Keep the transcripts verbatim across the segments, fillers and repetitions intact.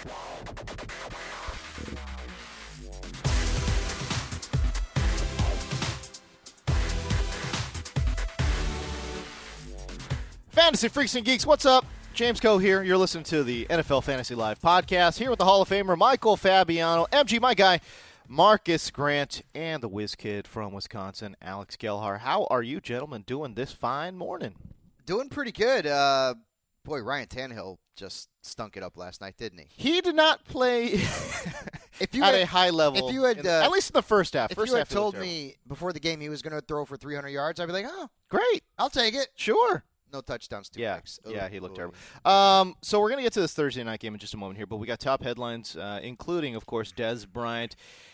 Fantasy Freaks and Geeks, what's up? James Coe here. You're listening to the N F L Fantasy Live podcast. Here with the Hall of Famer Michael Fabiano, M G, my guy, Marcus Grant, and the whiz kid from Wisconsin, Alex Gelhar. How are you gentlemen doing this fine morning? Doing pretty good. Uh, boy, Ryan Tannehill just stunk it up last night, didn't he? He did not play if you at had, a high level, if you had, in, uh, at least in the first half. If first you half had told me before the game he was going to throw for three hundred yards, I'd be like, oh, great. I'll take it. Sure. No touchdowns, two yeah. picks. Yeah, he looked Ooh. terrible. Um, so we're going to get to this Thursday night game in just a moment here, but we got top headlines, uh, including, of course, Dez Bryant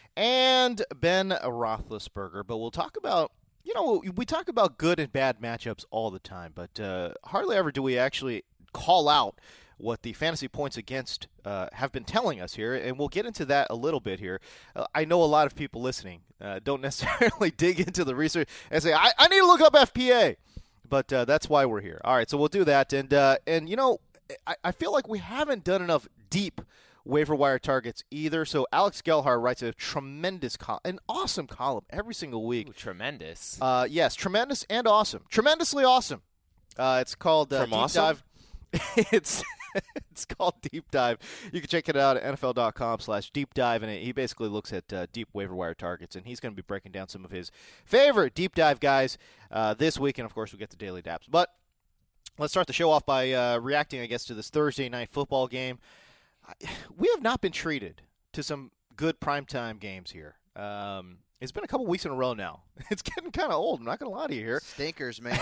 and Ben Roethlisberger. But we'll talk about, you know, we talk about good and bad matchups all the time, but uh, hardly ever do we actually call out what the fantasy points against uh, have been telling us here, and we'll get into that a little bit here. Uh, I know a lot of people listening uh, don't necessarily dig into the research and say, I, I need to look up F P A. But uh, that's why we're here. All right, so we'll do that. And, uh, and you know, I, I feel like we haven't done enough deep waiver wire targets either. So Alex Gelhar writes a tremendous, col- an awesome column every single week. Ooh, tremendous. Uh, yes, tremendous and awesome. Tremendously awesome. Uh, it's called uh, Deep awesome? Dive. it's it's called Deep Dive. You can check it out at N F L dot com slash deep dive, and he basically looks at uh, deep waiver wire targets, and he's going to be breaking down some of his favorite deep dive guys uh, this week, and of course we get the daily daps. But let's start the show off by uh, reacting, I guess, to this Thursday night football game. We have not been treated to some good primetime games here. Um, it's been a couple weeks in a row now. It's getting kind of old. I'm not going to lie to you here. Stinkers, man.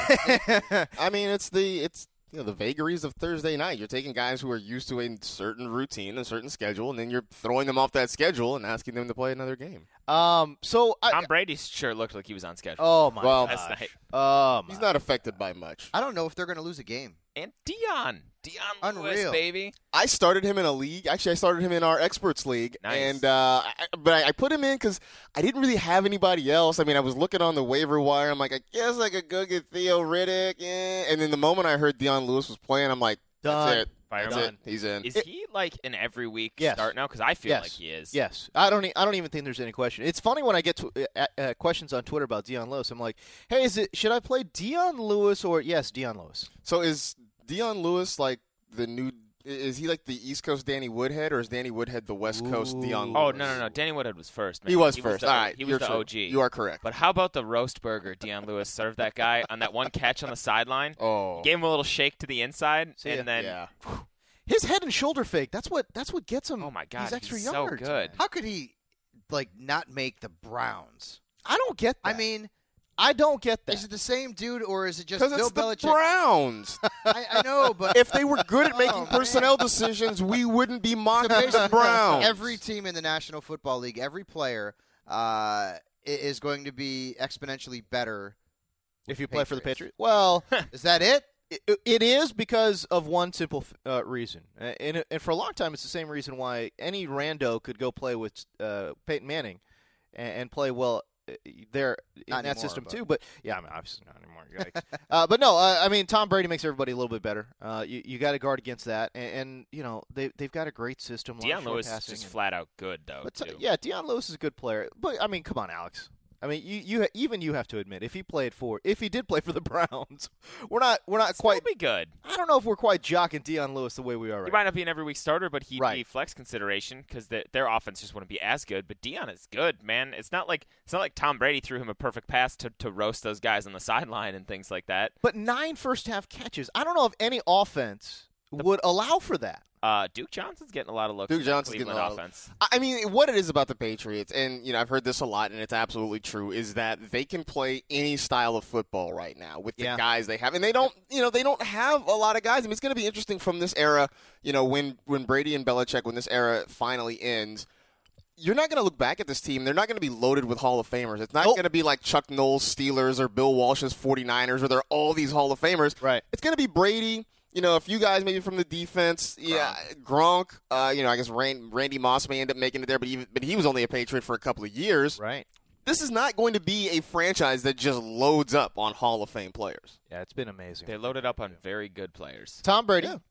I mean, it's the it's you know the vagaries of Thursday night. You're taking guys who are used to a certain routine, a certain schedule, and then you're throwing them off that schedule and asking them to play another game. Um, so I, Tom Brady sure looked like he was on schedule. Oh my Well, gosh. last night. Oh my. He's not affected by much. I don't know if they're going to lose a game. And Dion. Dion Lewis, Unreal. baby. I started him in a league. Actually, I started him in our experts league, Nice. and uh, I, but I, I put him in because I didn't really have anybody else. I mean, I was looking on the waiver wire. I'm like, I guess I could go get Theo Riddick, yeah. And then the moment I heard Dion Lewis was playing, I'm like, Done. that's it. Fire That's him. it. He's in. Is It- he like an every week Yes. start now? Because I feel Yes. like he is. Yes, I don't. E- I don't even think there's any question. It's funny when I get to, uh, uh, questions on Twitter about Dion Lewis. I'm like, hey, is it should I play Dion Lewis or yes, Dion Lewis? So is Dion Lewis like the new? Is he like the East Coast Danny Woodhead, or is Danny Woodhead the West Coast Ooh. Dion Lewis? Oh, no, no, no. Danny Woodhead was first, man. He was he first. Was the, All right, he was you're the true. O G. You are correct. But how about the roast burger Dion Lewis served that guy on that one catch on the sideline? Oh, Gave him a little shake to the inside, See ya. and then yeah. His head and shoulder fake. That's what. That's what gets him. Oh, my God, these extra he's so yards. good. man. How could he, like, not make the Browns? I don't get that. I mean, I don't get that. is it the same dude or is it just Because Bill it's the Belichick? Browns. I, I know, but If they were good at making Oh, man. personnel decisions, we wouldn't be mocking So the Browns. every team in the National Football League, every player uh, i- is going to be exponentially better. if you with play for the Patriots. Patriots, well, Is that it? it, it is because of one simple uh, reason, Uh, and, and for a long time, it's the same reason why any rando could go play with uh, Peyton Manning and, and play well uh, there in Not that anymore, system but- too. But yeah, I mean, obviously not anymore. Yikes. uh, but no, uh, I mean, Tom Brady makes everybody a little bit better. Uh, you you got to guard against that, and, and you know they they've got a great system. a lot of Dion short Lewis is passing just and- flat out good, though, But, uh, too. yeah, Dion Lewis is a good player. But I mean, come on, Alex. I mean, you, you even you have to admit if he played for if he did play for the Browns, we're not we're not Still quite. be good. I don't know if we're quite jocking Dion Lewis the way we are He right. might not be an every week starter, but he'd be Right. flex consideration because their offense just wouldn't be as good. But Dion is good, man. It's not like it's not like Tom Brady threw him a perfect pass to, to roast those guys on the sideline and things like that. But nine first half catches. I don't know if any offense would allow for that. Uh, Duke Johnson's getting a lot of looks. Duke in that Johnson's getting a Cleveland lot of- offense. I mean, what it is about the Patriots, and you know, I've heard this a lot, and it's absolutely true, is that they can play any style of football right now with the Yeah. guys they have, and they don't, you know, they don't have a lot of guys. I mean, it's going to be interesting from this era, you know, when when Brady and Belichick, when this era finally ends. You're not going to look back at this team. They're not going to be loaded with Hall of Famers. It's not Nope. going to be like Chuck Noll's Steelers or Bill Walsh's forty-niners where they're all these Hall of Famers. Right. It's going to be Brady, you know, a few guys maybe from the defense. Yeah, Gronk. Uh, you know, I guess Rand, Randy Moss may end up making it there, but even, but he was only a Patriot for a couple of years. Right. This is not going to be a franchise that just loads up on Hall of Fame players. Yeah, it's been amazing. They loaded up on very good players. Tom Brady, Yeah.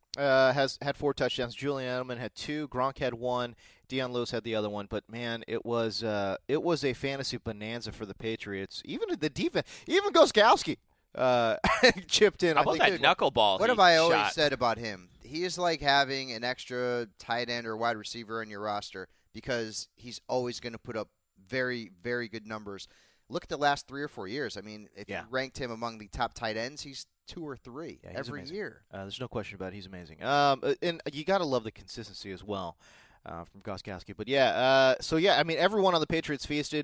uh, has had four touchdowns. Julian Edelman had two. Gronk had one. Deion Lewis had the other one. But man, it was uh, it was a fantasy bonanza for the Patriots. Even the defense, even Gostkowski uh, chipped in. How I about think that knuckleball? What he have I always shot? said about him? He is like having an extra tight end or wide receiver on your roster because he's always going to put up very, very good numbers. Look at the last three or four years. I mean, if Yeah. you ranked him among the top tight ends, he's two or three Yeah, he's every amazing. year. Uh, there's no question about it. He's amazing. Um, uh, and you got to love the consistency as well uh, from Gostkowski. But yeah, uh, so yeah, I mean, everyone on the Patriots feasted.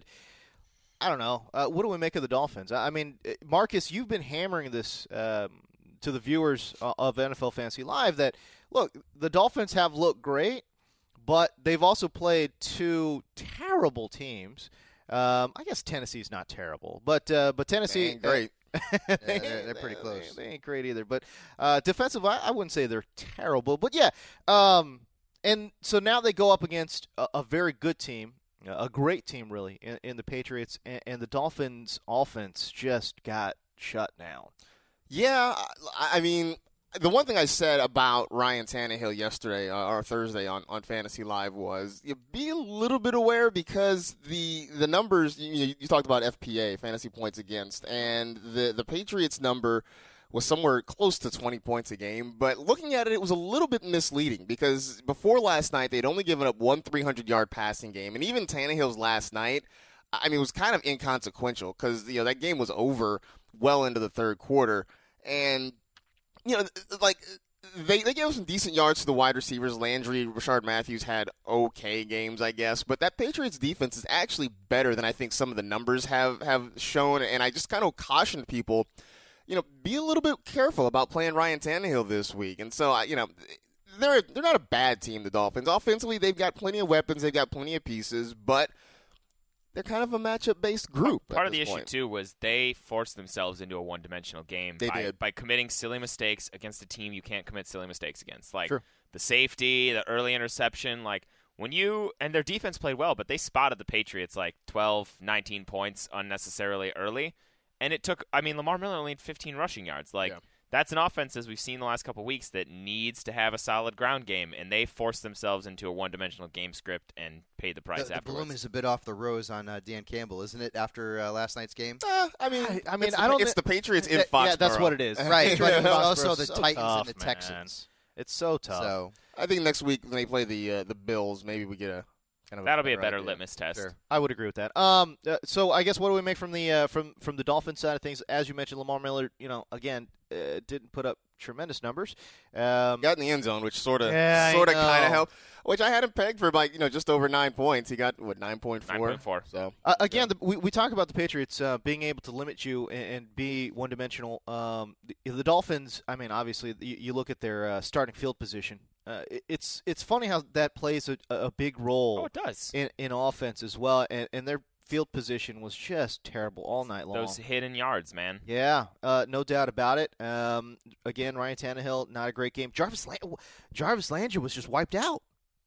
I don't know. Uh, what do we make of the Dolphins? I I mean, uh, Marcus, you've been hammering this um, to the viewers uh, of N F L Fantasy Live that, look, the Dolphins have looked great, but they've also played two terrible teams. Um, I guess Tennessee's not terrible, but uh, but Tennessee Ain't great. Yeah, they're, they're pretty they- close. They, ain't great either. But uh, defensive, I, I wouldn't say they're terrible. But yeah, um, and so now they go up against a, a very good team, a great team really, in, in the Patriots, and, and the Dolphins' offense just got shut down. Yeah, I I mean, the one thing I said about Ryan Tannehill yesterday uh, or Thursday on, on Fantasy Live was you be a little bit aware because the the numbers you, you talked about F P A, fantasy points against, and the the Patriots number was somewhere close to twenty points a game. But looking at it, it was a little bit misleading because before last night they'd only given up one three hundred yard passing game, and even Tannehill's last night, I mean, it was kind of inconsequential because you know that game was over well into the third quarter, and you know, like, they, they gave some decent yards to the wide receivers. Landry, Rashard Matthews had okay games, I guess. But that Patriots defense is actually better than I think some of the numbers have, have shown. And I just kind of cautioned people, you know, be a little bit careful about playing Ryan Tannehill this week. And so, I, you know, they're, they're not a bad team, the Dolphins. Offensively, they've got plenty of weapons. They've got plenty of pieces. But they're kind of a matchup-based group. Part at of the this issue point. too was they forced themselves into a one-dimensional game They by, did. by committing silly mistakes against a team you can't commit silly mistakes against, like Sure. the safety, the early interception. Like when you and their defense played well, but they spotted the Patriots like twelve, nineteen points unnecessarily early, and it took. I mean, Lamar Miller only had fifteen rushing yards. Like. Yeah. That's an offense, as we've seen the last couple of weeks, that needs to have a solid ground game, and they forced themselves into a one-dimensional game script and paid the price The, the afterwards. bloom is a bit off the rose on uh, Dan Campbell, isn't it, after uh, last night's game? Uh, I mean, I- I mean, it's I the, don't it's thi- the Patriots in Yeah, Foxborough. yeah, that's what it is. Right, but Foxborough's also the so Titans tough, and the man. Texans. It's so tough. So I think next week when they play the uh, the Bills, maybe we get a kind of That'll be a better idea. litmus test. Sure. I would agree with that. Um, uh, so I guess what do we make from the uh, from from the Dolphins side of things? As you mentioned, Lamar Miller, you know, again, uh, didn't put up tremendous numbers. Um, Got in the end zone, which sort of Yeah, I sort of kind know. of helped. Which I had him pegged for like you know just over nine points. He got what nine point nine four. point four. So Uh, again, the, we we talk about the Patriots uh, being able to limit you and, and be one dimensional. Um, the, the Dolphins, I mean, obviously, you, you look at their uh, starting field position. Uh, it, it's it's funny how that plays a, a big role Oh, it does. in, in offense as well, and, and their field position was just terrible all night long. Those hidden yards, man. Yeah, uh, no doubt about it. Um, again, Ryan Tannehill, not a great game. Jarvis Lan- Jarvis Landry was just wiped out.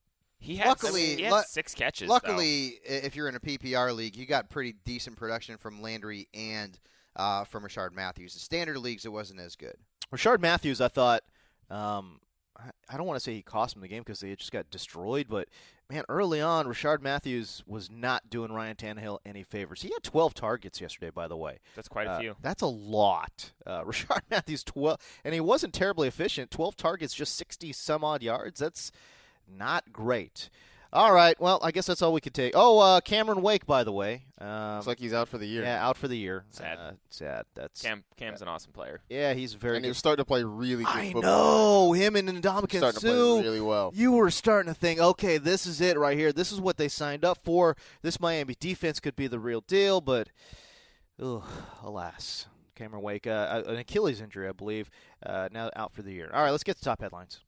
He had, Luckily- he had lu- six catches. luckily, i- if you're in a P P R league, you got pretty decent production from Landry and uh, from Rashard Matthews. The standard leagues, it wasn't as good. Rashard Matthews, I thought, um, I- I don't want to say he cost him the game because they just got destroyed, but man, early on, Rashard Matthews was not doing Ryan Tannehill any favors. He had twelve targets yesterday, by the way. though. That's quite a Uh, few. That's a lot. Uh, Rashard Matthews, twelve, and he wasn't terribly efficient. twelve targets, just sixty some odd yards. That's not great. All right, well, I guess that's all we could take. Oh, uh, Cameron Wake, by the way. Um, looks like he's out for the year. yeah, out for the year. Sad. Uh, sad. That's Cam Cam's an awesome player. yeah, he's very and he good. was starting to play really good I football. know him and Ndamukong Starting to play Suh. really well. You were starting to think, okay, this is it right here. This is what they signed up for. This Miami defense could be the real deal, but ugh, alas, Cameron Wake, uh, an Achilles injury, I believe, uh, now out for the year. All right, let's get to top headlines.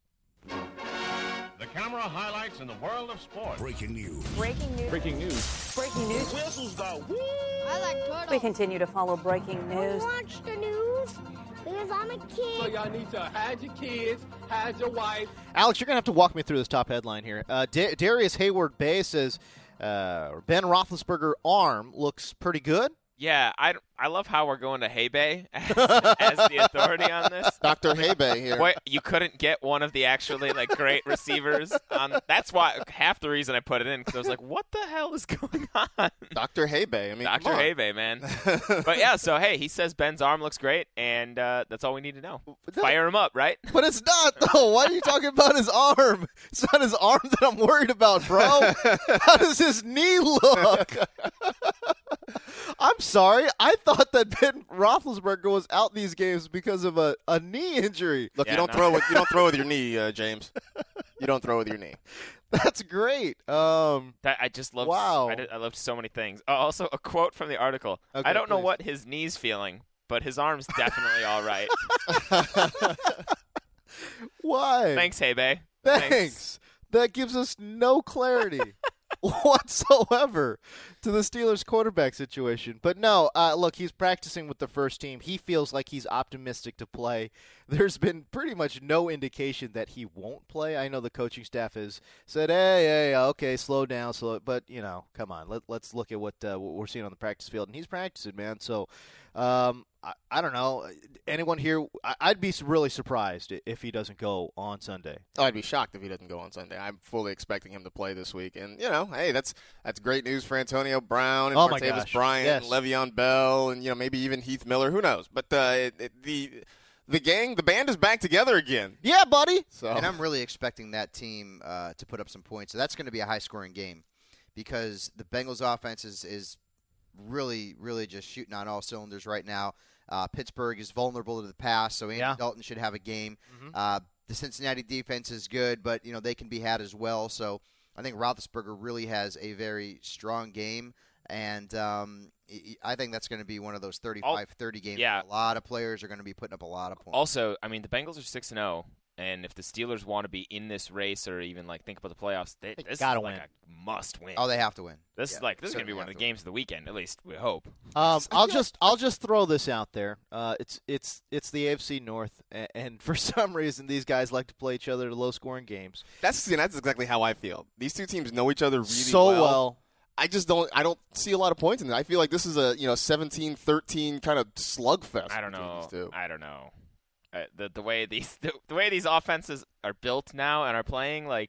The camera highlights in the world of sports. Breaking news. Breaking news. Breaking news. Breaking news. Whistles go woo! I like turtles. We continue to follow breaking news. Watch the news because I'm a So kid. y'all need to hide your kids, hide your wife. Alex, you're going to have to walk me through this top headline here. Uh, Da- Darius Hayward Bay says uh, Ben Roethlisberger arm looks pretty good. Yeah, I, I love how we're going to Hay-Bay as, as the authority on this. Doctor Hay-Bay here. Wait, you couldn't get one of the actually like great receivers on. That's why half the reason I put it in, because I was like, what the hell is going on? Doctor Hay-Bay. I mean, Doctor come on. Hay-Bay, man. But yeah, so hey, he says Ben's arm looks great, and uh, that's all we need to know. But that- Fire him up, right? But it's not, though. Why are you talking about his arm? It's not his arm that I'm worried about, bro. How does his knee look? I'm sorry. I thought that Ben Roethlisberger was out these games because of a, a knee injury. Look, Yeah, you don't no. throw with you don't throw with your knee, uh, James. You don't throw with your knee. That's great. Um, That I just loved. Wow. I, did, I loved so many things. Uh, also, a quote from the article. Okay, I don't know please. what his knee's feeling, but his arm's definitely all right. why? Thanks, Hay-Bay. Thanks. That gives us no clarity whatsoever to the Steelers quarterback situation. But no, uh, look, he's practicing with the first team. He feels like he's optimistic to play. There's been pretty much no indication that he won't play. I know the coaching staff has said, hey, hey, okay, slow down. slow. But, you know, come on. Let, let's look at what, uh, what we're seeing on the practice field. And he's practicing, man. So, um, I, I don't know. Anyone here, I, I'd be really surprised if he doesn't go on Sunday. Oh, I'd be shocked if he doesn't go on Sunday. I'm fully expecting him to play this week, and you know, hey, that's that's great news for Antonio Brown and Oh, my Martavis gosh. Bryant, Yes. and Le'Veon Bell, and you know, maybe even Heath Miller. Who knows? But uh, it, it, the the gang, the band is back together again. Yeah, buddy. So And I'm really expecting that team uh, to put up some points. So that's going to be a high-scoring game because the Bengals' offense is, is really, really just shooting on all cylinders right now. Uh, Pittsburgh is vulnerable to the pass, so Andy Yeah. Dalton should have a game. Mhm. Uh, the Cincinnati defense is good, but you know they can be had as well. So I think Roethlisberger really has a very strong game, and um, I- I think that's going to be one of those thirty-five thirty games. yeah. A lot of players are going to be putting up a lot of points. Also, I mean, the Bengals are six and zero, and if the Steelers want to be in this race or even like think about the playoffs, they, They this gotta is like win. a must win. oh, they have to win. this Yeah, is like this is gonna be certainly one of have the to win. games of the weekend, at least we hope. Um, I'll just I'll just throw this out there. Uh, it's it's it's the A F C North, and, and for some reason these guys like to play each other to low-scoring games that's see, that's exactly how I feel. These two teams know each other really so well. I just don't. I don't see a lot of points in it. I feel like this is a you know seventeen thirteen kind of slugfest. I don't between know. These two. I don't know. Uh, the the way these the, the way these offenses are built now and are playing, like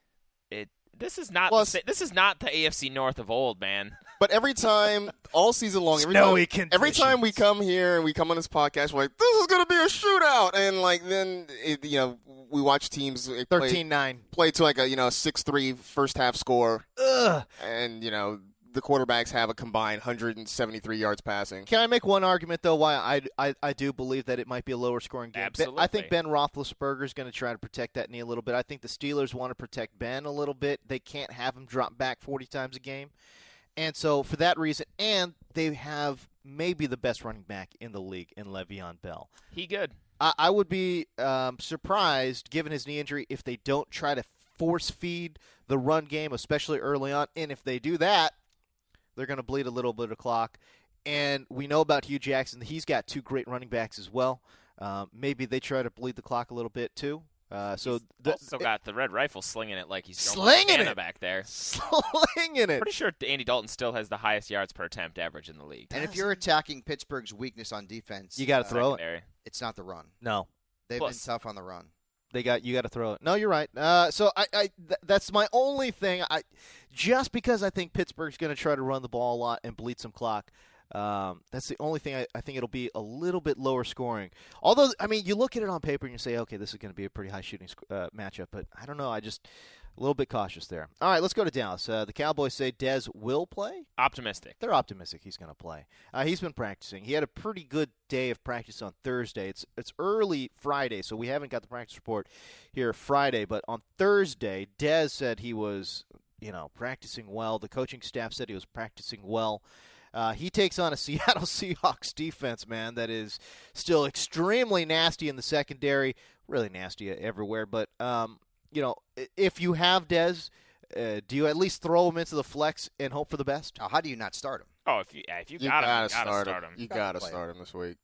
it. This is not Plus- the, sa- this is not the A F C North of old, man. But every time, all season long, every Snowy time, every time we come here and we come on this podcast, we're like, this is going to be a shootout. And, like, then, it, you know, we watch teams play, thirteen nine. play to, like, a, you know, six three first half score. Ugh. And, you know, the quarterbacks have a combined one hundred seventy-three yards passing. Can I make one argument though? Why I, I, I do believe that it might be a lower scoring game. Ben- I think Absolutely. Ben Roethlisberger is going to try to protect that knee a little bit. I think the Steelers want to protect Ben a little bit. They can't have him drop back forty times a game, and so for that reason, and they have maybe the best running back in the league in Le'Veon Bell. He good. I, I would be um, surprised, given his knee injury, if they don't try to force feed the run game, especially early on. And if they do that, they're going to bleed a little bit of clock. And we know about Hugh Jackson. He's got two great running backs as well. Um, maybe they try to bleed the clock a little bit, too. Uh, so the, Also got the red rifle slinging it like he's Joe Slinging Montana it! back there. slinging it. Pretty sure Andy Dalton still has the highest yards per attempt average in the league. And if you're attacking Pittsburgh's weakness on defense, You got to uh, throw it. Secondary. it's not the run. No. They've Plus- been tough on the run. They got you. Got to throw it. No, you're right. Uh, so I, I th- that's my only thing. I just because I think Pittsburgh's going to try to run the ball a lot and bleed some clock. Um, that's the only thing I, I think it'll be a little bit lower scoring. Although, I mean, you look at it on paper and you say, okay, this is going to be a pretty high shooting sc- uh, matchup. But I don't know. I just a little bit cautious there. All right, let's go to Dallas. Uh, the Cowboys say Dez will play. Optimistic. They're optimistic he's going to play. Uh, he's been practicing. He had a pretty good day of practice on Thursday. It's it's early Friday, so we haven't got the practice report here Friday. But on Thursday, Dez said he was, you know, practicing well. The coaching staff said he was practicing well. Uh, he takes on a Seattle Seahawks defense, man, that is still extremely nasty in the secondary, really nasty everywhere. But, um, you know, if you have Dez, uh, do you at least throw him into the flex and hope for the best? Now, how do you not start him? Oh, if you yeah, if you, You got him, gotta, you gotta start, start him. him. You Gotta gotta play start him this week.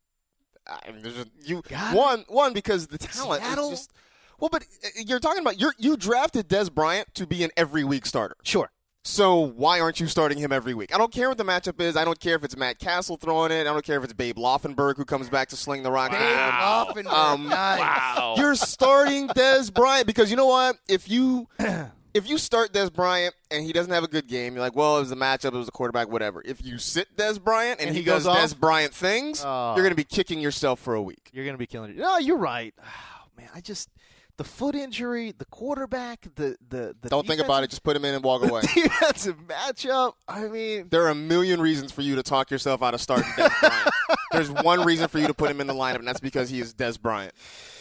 I mean, there's just, you Got one one because the talent Seattle? is just well, but uh, you're talking about you you drafted Des Bryant to be an every week starter. Sure. So why aren't you starting him every week? I don't care what the matchup is. I don't care if it's Matt Castle throwing it. I don't care if it's Babe Laufenberg who comes back to sling the rock. Wow. Babe Laufenberg, Um, nice. Wow. You're starting Dez Bryant because you know what? If you if you start Dez Bryant and he doesn't have a good game, you're like, well, it was a matchup, it was a quarterback, whatever. If you sit Dez Bryant and, And he, he goes does off? Dez Bryant things, Oh. you're going to be kicking yourself for a week. You're going to be killing it. No, you're right. Oh, man, I just the foot injury, the quarterback, the the, the Don't think about it. Just put him in and walk away. defensive matchup. I mean, There are a million reasons for you to talk yourself out of starting Dez Bryant. There's one reason for you to put him in the lineup, and that's because he is Dez Bryant.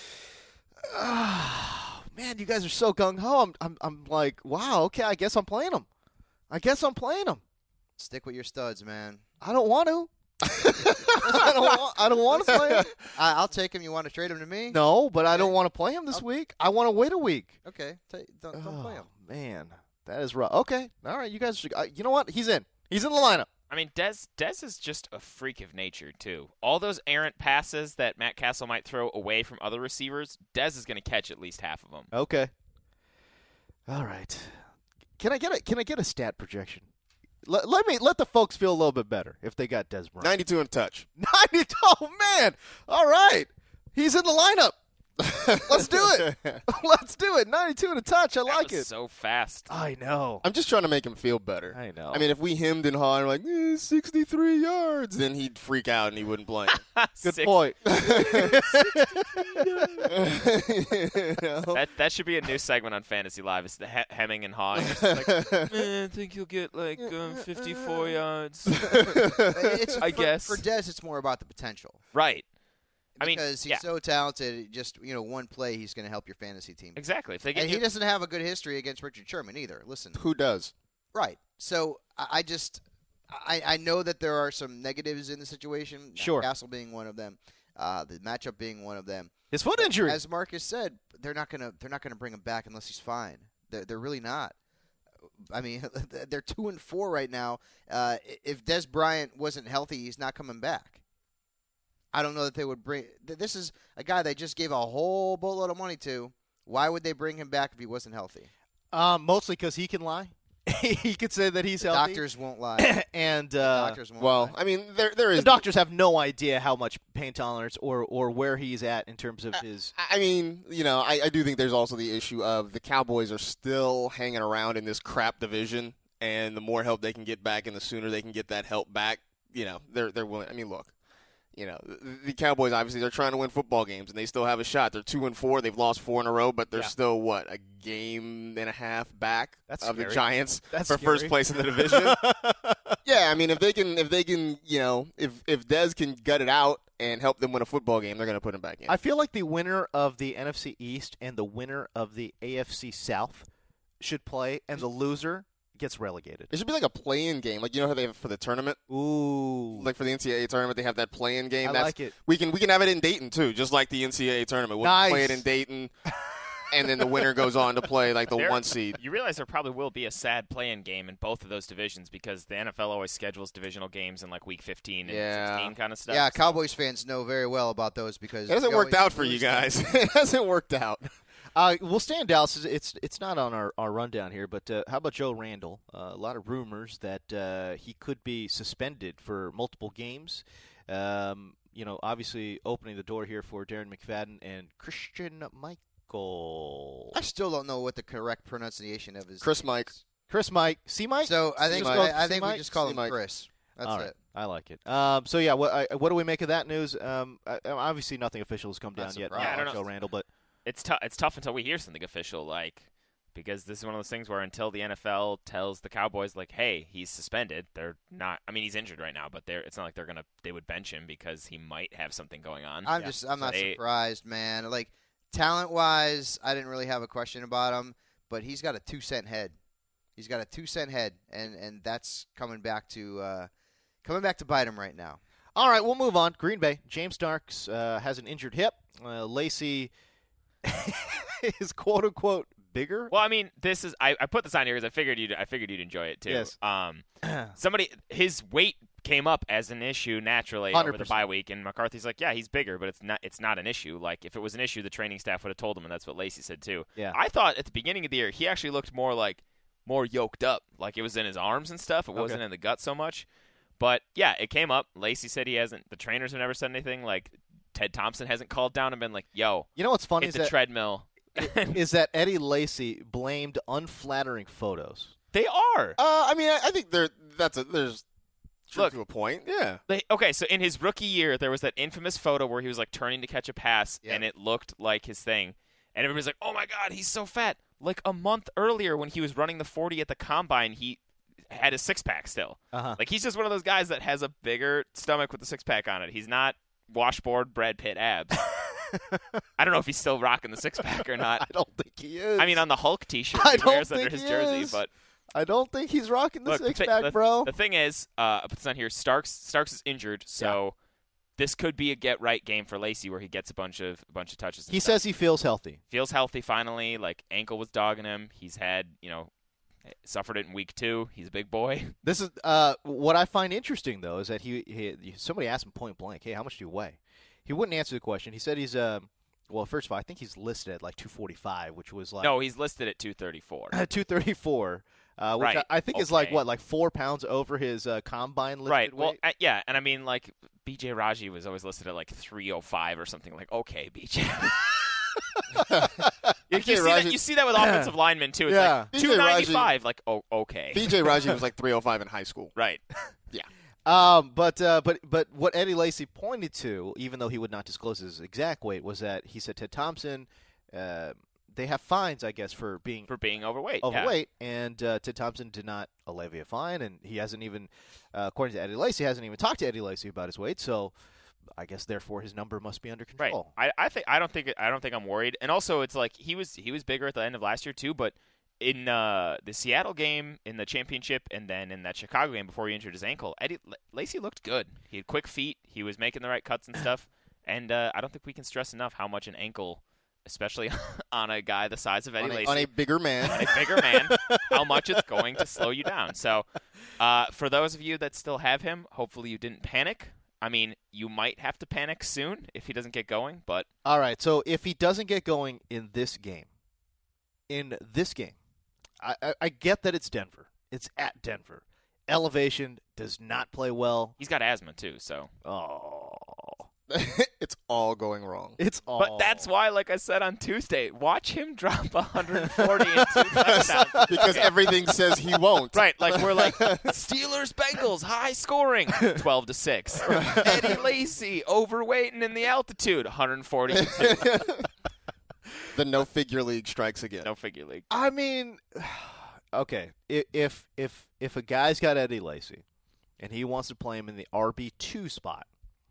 oh, man, you guys are so gung ho. I'm, I'm I'm like, wow, okay, I guess I'm playing him. I guess I'm playing him. Stick with your studs, man. I don't want to. I don't want. I don't want to play him. I, I'll take him. You want to trade him to me? No, but I don't want to play him this week. I want to wait a week. Okay, ta- don't, don't play him. Oh, man, that is rough. Okay, all right, you guys. Should, uh, you know what? He's in. He's in the lineup. I mean, Dez Dez is just a freak of nature too. All those errant passes that Matt Castle might throw away from other receivers, Dez is going to catch at least half of them. Okay. All right. Can I get a Can I get a stat projection? Let, let me let the folks feel a little bit better if they got Dez Bryant. ninety-two and touch. ninety. Oh man! All right, he's in the lineup. Let's do it. Let's do it. ninety-two and a touch. I That like was it. so fast. I know. I'm just trying to make him feel better. I know. I mean, if we hemmed and hawed like eh, sixty-three yards, then he'd freak out and he wouldn't play. Good Six- point. That that should be a new segment on Fantasy Live. It's the he- hemming and hawing. It's just like, man, I think you'll get like um, fifty-four yards. It's, I for, guess. for Dez, it's more about the potential. Right. I mean, Because he's yeah. so talented, just you know, one play he's going to help your fantasy team. Exactly. If they get And you, he doesn't have a good history against Richard Sherman either. Listen, Who does? right? So I, I just I, I know that there are some negatives in the situation. Sure. Castle being one of them, uh, the matchup being one of them. His foot injury. As Marcus said, they're not gonna they're not gonna bring him back unless he's fine. They're they're really not. I mean, they're two and four right now. Uh, if Dez Bryant wasn't healthy, he's not coming back. I don't know that they would bring. This is a guy they just gave a whole boatload of money to. Why would they bring him back if he wasn't healthy? Um, mostly because he can lie. He could say that he's The healthy. doctors won't lie. and uh, doctors won't Well, lie. I mean, there there the is. doctors have no idea how much pain tolerance or, or where he's at in terms of his. I mean, you know, I, I do think there's also the issue of the Cowboys are still hanging around in this crap division, and the more help they can get back, and the sooner they can get that help back, you know, they're they're willing. I mean, look, you know, the, the Cowboys obviously they're trying to win football games, and they still have a shot. They're two and four. They've lost four in a row, but they're Yeah. still what a game and a half back That's of scary. the Giants That's for first scary. place in the division. Yeah, I mean, if they can, if they can, you know, if if Dez can gut it out and help them win a football game, they're going to put him back in. I feel like the winner of the N F C East and the winner of the A F C South should play, and the loser gets relegated. It should be like a play-in game, like you know how they have for the tournament, Ooh. like for the N C double A tournament, they have that play-in game. I That's, like it. We can we can have it in Dayton too, just like the N C double A tournament. We'll Nice. play it in Dayton, and then the winner goes on to play like the There- one seed. You realize there probably will be a sad play-in game in both of those divisions because the N F L always schedules divisional games in like week fifteen and Yeah. sixteen kind of stuff. yeah, so- Cowboys fans know very well about those because It hasn't we worked always out for you lose them. guys. It hasn't worked out. Uh, we'll stay in Dallas. It's it's, it's not on our, our rundown here, but uh, how about Joe Randall? Uh, a lot of rumors that uh, he could be suspended for multiple games. Um, you know, obviously opening the door here for Darren McFadden and Christian Michael. I still don't know what the correct pronunciation of his Chris name Mike. is. Chris Mike. C Mike? So I think Mike. I, I think C-Mike? we just call him C-Mike. Chris. That's All right. it. I like it. Um, so, yeah, what, I, what do we make of that news? Um, I, obviously nothing official has come Not down yet surprised. Yeah, I on don't know. Joe Randall, but it's tough. It's tough until we hear something official, like because this is one of those things where until the N F L tells the Cowboys, like, "Hey, he's suspended," they're not. I mean, he's injured right now, but they're. It's not like they're gonna. They would bench him because he might have something going on. I'm Yeah. just I'm So not they- surprised, man. Like talent wise, I didn't really have a question about him, but he's got a two cent head. He's got a two cent head, and, and that's coming back to uh, coming back to bite him right now. all right, we'll move on. Green Bay. James Starks uh, has an injured hip. Uh, Lacey is quote unquote bigger. Well, I mean, this is. I, I put this on here because I figured you'd. I figured you'd enjoy it too. Yes. Um, somebody his weight came up as an issue naturally over the one hundred percent. bye week, and McCarthy's like, yeah, he's bigger, but it's not. It's not an issue. Like if it was an issue, the training staff would have told him, and that's what Lacey said too. Yeah. I thought at the beginning of the year he actually looked more like more yoked up. Like, it was in his arms and stuff. It wasn't Okay. in the gut so much. But, yeah, it came up. Lacey said he hasn't – the trainers have never said anything. Like, Ted Thompson hasn't called down and been like, yo, You know what's funny hit is the that, treadmill. is that Eddie Lacy blamed unflattering photos. They are. Uh, I mean, I, I think there that's a there's truth Look. to a point. Yeah. They, okay, so in his rookie year, there was that infamous photo where he was, like, turning to catch a pass, Yeah. and it looked like his thing. And everybody's like, oh, my God, he's so fat. Like, a month earlier when he was running the forty at the Combine, he had a six-pack still. Uh-huh. Like, he's just one of those guys that has a bigger stomach with a six-pack on it. He's not washboard Brad Pitt abs. I don't know if he's still rocking the six-pack or not. I don't think he is. I mean, on the Hulk T-shirt I he don't wears under think his he jersey, is. but I don't think he's rocking the look, the six thi- pack, the, bro. The thing is, uh, it's on here. Starks Starks is injured, so this could be a get right game for Lacey, where he gets a bunch of a bunch of touches. and He stuff. says he feels healthy. feels healthy finally. Like, ankle was dogging him. He's had, you know, suffered it in week two. He's a big boy. This is uh, what I find interesting, though, is that he, he somebody asked him point blank, "Hey, how much do you weigh?" He wouldn't answer the question. He said he's uh, well, first of all, I think he's listed at like two forty-five, which was like No, he's listed at two thirty-four. two thirty-four, uh, which Right. I, I think is like Okay. what, like four pounds over his uh, combine listed Right. Well, weight? uh, yeah, and I mean, like, B J Raji was always listed at like three oh five or something. Like, okay, B J. you, you, see that, Raji- you see that with offensive linemen too. It's Yeah. like B J two ninety-five. Like, oh, okay. B J Raji was like three oh five in high school. Right. Um, but uh, but but what Eddie Lacy pointed to, even though he would not disclose his exact weight, was that he said Ted Thompson, uh, they have fines, I guess, for being For being overweight. yeah. overweight, and uh, Ted Thompson did not levy a fine, and he hasn't even, uh, according to Eddie Lacy, hasn't even talked to Eddie Lacy about his weight. So, I guess therefore his number must be under Right. control. I, I think I don't think I don't think I'm worried. And also, it's like he was he was bigger at the end of last year too. But in uh, the Seattle game, in the championship, and then in that Chicago game before he injured his ankle, Eddie L- Lacy looked good. He had quick feet. He was making the right cuts and stuff. And uh, I don't think we can stress enough how much an ankle, especially on a guy the size of Eddie On a, Lacy, on a bigger man. on a bigger man, how much it's going to slow you down. So, uh, for those of you that still have him, hopefully you didn't panic. I mean, you might have to panic soon if he doesn't get going, but All right, so if he doesn't get going in this game, in this game, I, I, I get that it's Denver. It's at Denver. Elevation does not play well. he's got asthma too, so. Oh, It's all going wrong. it's all. But that's why, like I said on Tuesday, watch him drop one hundred forty and two touchdowns. Because everything says he won't. Right, like we're like Steelers Bengals high scoring twelve to six. Eddie Lacy overweight and in the altitude one hundred forty to two. The no figure league strikes again. No figure league. I mean, okay, i- if if if a guy's got Eddie Lacy, and he wants to play him in the R B two spot,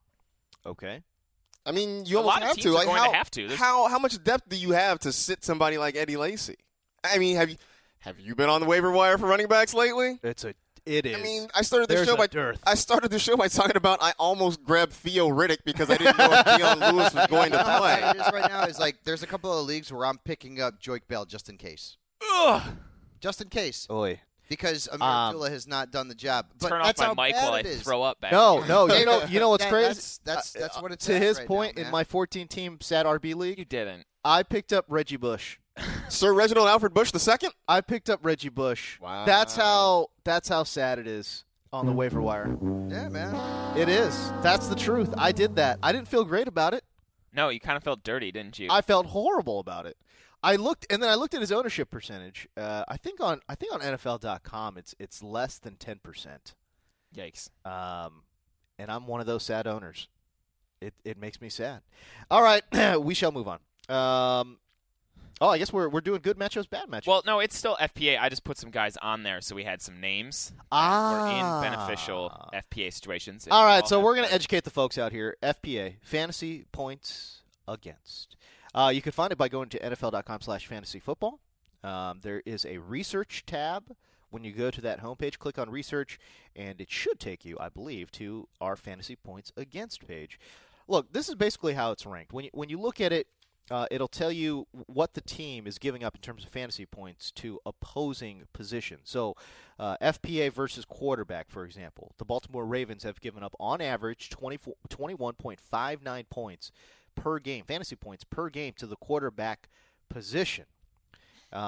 okay, I mean, you A almost lot of have teams to. are Like going to how, have to. There's- how how much depth do you have to sit somebody like Eddie Lacy? I mean, have you have you been on the waiver wire for running backs lately? it's a it is. I mean, I started the There's show a by dearth. I started the show by talking about I almost grabbed Theo Riddick because I didn't know if Deion Lewis was going to What play. it is right now is like there's a couple of leagues where I'm picking up Joik Bell just in case. Ugh. Just in case. Oi. Because Amir Um, Abdullah has not done the job. But Turn off that's my how mic bad while I it is. throw up back No, here. no, you know, you know what's That- crazy? That's that's, that's Uh, what it's to at his right point now, in man. my fourteen team Sad R B league. You didn't. I picked up Reggie Bush. Sir Reginald Alfred Bush the second. I picked up Reggie Bush. Wow. That's how that's how sad it is on the waiver wire. Yeah, man. It is. That's the truth. I did that. I didn't feel great about it. No, you kind of felt dirty, didn't you? I felt horrible about it. I looked and then I looked at his ownership percentage. Uh, I think on I think on N F L dot com it's it's less than ten percent. Yikes. Um, and I'm one of those sad owners. It it makes me sad. All right, we shall move on. Um, oh, I guess we're we're doing good matchups, bad matchups. Well, no, it's still F P A. I just put some guys on there so we had some names that ah, were in beneficial F P A situations. If All you right, so have we're going to them. educate the folks out here. F P A, fantasy points against. Uh, you can find it by going to N F L dot com slash fantasy football. Um, there is a research tab. When you go to that homepage, click on research, and it should take you, I believe, to our fantasy points against page. Look, this is basically how it's ranked. When you, when you look at it, uh, it'll tell you what the team is giving up in terms of fantasy points to opposing positions. So uh, F P A versus quarterback, for example. The Baltimore Ravens have given up, on average, twenty-four, twenty-one point five nine points per game, fantasy points per game to the quarterback position. Um,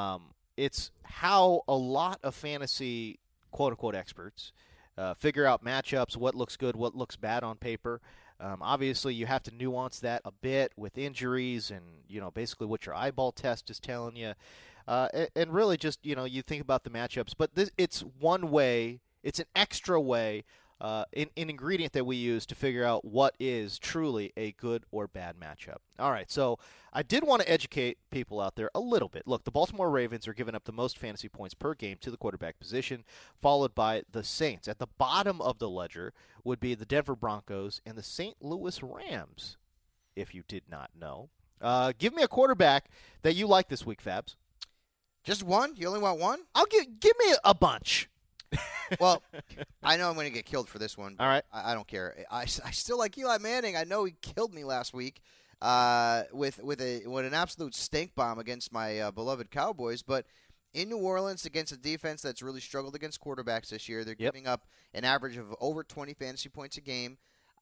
it's how a lot of fantasy quote-unquote experts uh, figure out matchups, what looks good, what looks bad on paper. Um, obviously, you have to nuance that a bit with injuries and, you know, basically what your eyeball test is telling you. Uh, and, and really just, you know, you think about the matchups. But this, it's one way, it's an extra way, uh, an, an ingredient that we use to figure out what is truly a good or bad matchup. All right, so I did want to educate people out there a little bit. Look, the Baltimore Ravens are giving up the most fantasy points per game to the quarterback position, followed by the Saints. At the bottom of the ledger would be the Denver Broncos and the Saint Louis Rams, if you did not know. Uh, give me a quarterback that you like this week, Fabs. Just one? You only want one? I'll give give me a bunch. Well, I know I'm going to get killed for this one. But All right. I, I don't care. I, I still like Eli Manning. I know he killed me last week uh, with with a with an absolute stink bomb against my uh, beloved Cowboys. But in New Orleans, against a defense that's really struggled against quarterbacks this year, they're Yep. giving up an average of over twenty fantasy points a game.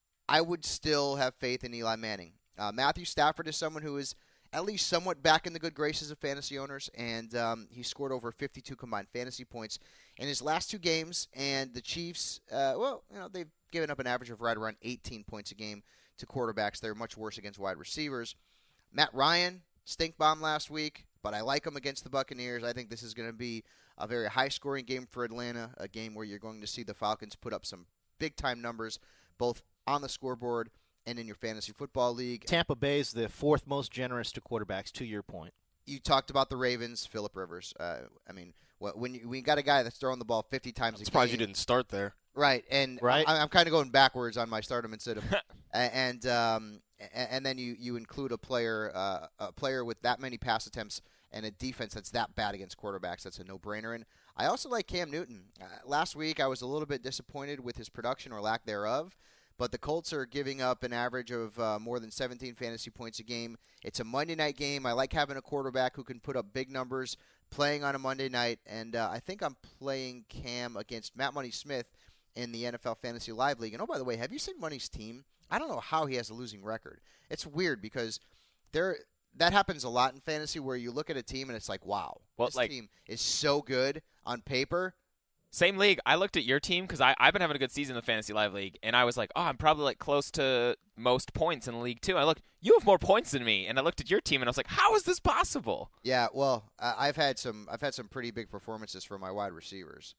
I would still have faith in Eli Manning. Uh, Matthew Stafford is someone who is at least somewhat back in the good graces of fantasy owners, and um, he scored over fifty-two combined fantasy points in his last two games. And the Chiefs, uh, well, you know, they've given up an average of right around eighteen points a game to quarterbacks. They're much worse against wide receivers. Matt Ryan, stink bomb last week, but I like him against the Buccaneers. I think this is going to be a very high-scoring game for Atlanta, a game where you're going to see the Falcons put up some big-time numbers, both on the scoreboard and in your fantasy football league. Tampa Bay is the fourth most generous to quarterbacks, to your point. You talked about the Ravens, Phillip Rivers. Uh, I mean, when you, we got a guy that's throwing the ball fifty times I'm a surprised game. you didn't start there. Right, and Right. I, I'm kind of going backwards on my stardom instead of, and um, and then you, you include a player uh, a player with that many pass attempts and a defense that's that bad against quarterbacks. That's a no-brainer. And I also like Cam Newton. Uh, last week I was a little bit disappointed with his production or lack thereof. But the Colts are giving up an average of uh, more than seventeen fantasy points a game. It's a Monday night game. I like having a quarterback who can put up big numbers playing on a Monday night. And uh, I think I'm playing Cam against Matt Money Smith in the N F L Fantasy Live League. And, oh, by the way, have you seen Money's team? I don't know how he has a losing record. It's weird because there that happens a lot in fantasy where you look at a team and it's like, wow, Well, this like- team is so good on paper. Same league. I looked at your team because I've been having a good season in the Fantasy Live League, and I was like, oh, I'm probably like close to most points in the league too. I looked, you have more points than me, and I looked at your team, and I was like, how is this possible? Yeah, well, uh, I've had some I've had some pretty big performances from my wide receivers.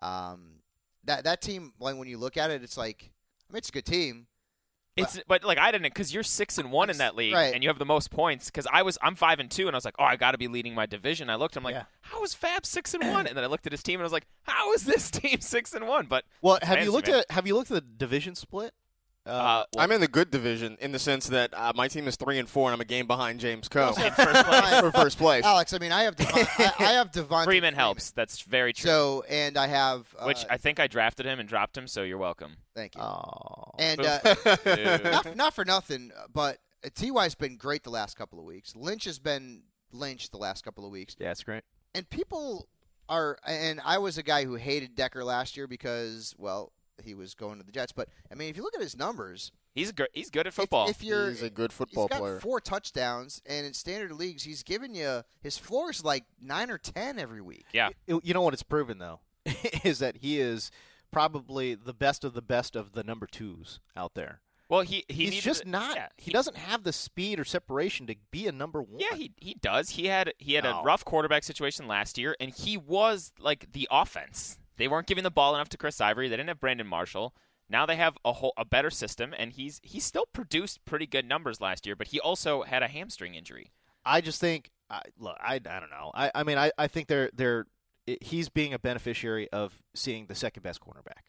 Um, that that team, like when you look at it, it's like I mean, it's a good team. It's but like I didn't because you're six and one in that league, Right. and you have the most points. Because I was I'm five and two, and I was like, oh, I got to be leading my division. I looked, I'm like, Yeah. how is Fab six and one? And then I looked at his team, and I was like, how is this team six and one? But Well, have fantasy, you looked man. at have you looked at the division split? Uh, well, I'm in the good division in the sense that uh, my team is three and four, and I'm a game behind James Coe in first place. for first place. Alex, I mean, I have Devon, I, I have Devontae Freeman helps. That's very true. So, and I have uh, Which I think I drafted him and dropped him, so you're welcome. thank you. Oh. And Boom. uh, Dude. not, not for nothing, but T Y's been great the last couple of weeks. Lynch has been lynched the last couple of weeks. Yeah, that's great. And people are, and I was a guy who hated Decker last year because, well, he was going to the Jets. But I mean, if you look at his numbers, He's good. He's good at if- football. If, you're, He's a good football he's got player. four touchdowns, and in standard leagues, he's giving you his floor is like nine or ten every week. yeah. You you know what it's proven though is that he is probably the best of the best of the number twos out there. Well, he he He's needed just to- not. yeah, he, doesn't have the speed or separation to be a number one. Yeah, he he does. He had he had No. a rough quarterback situation last year, and he was like the offense. They weren't giving the ball enough to Chris Ivory. They didn't have Brandon Marshall. Now they have a whole a better system, and he's he still produced pretty good numbers last year. But he also had a hamstring injury. I just think. I, look, I, I don't know. I, I mean, I, I think they're they're. He's being a beneficiary of seeing the second best cornerback.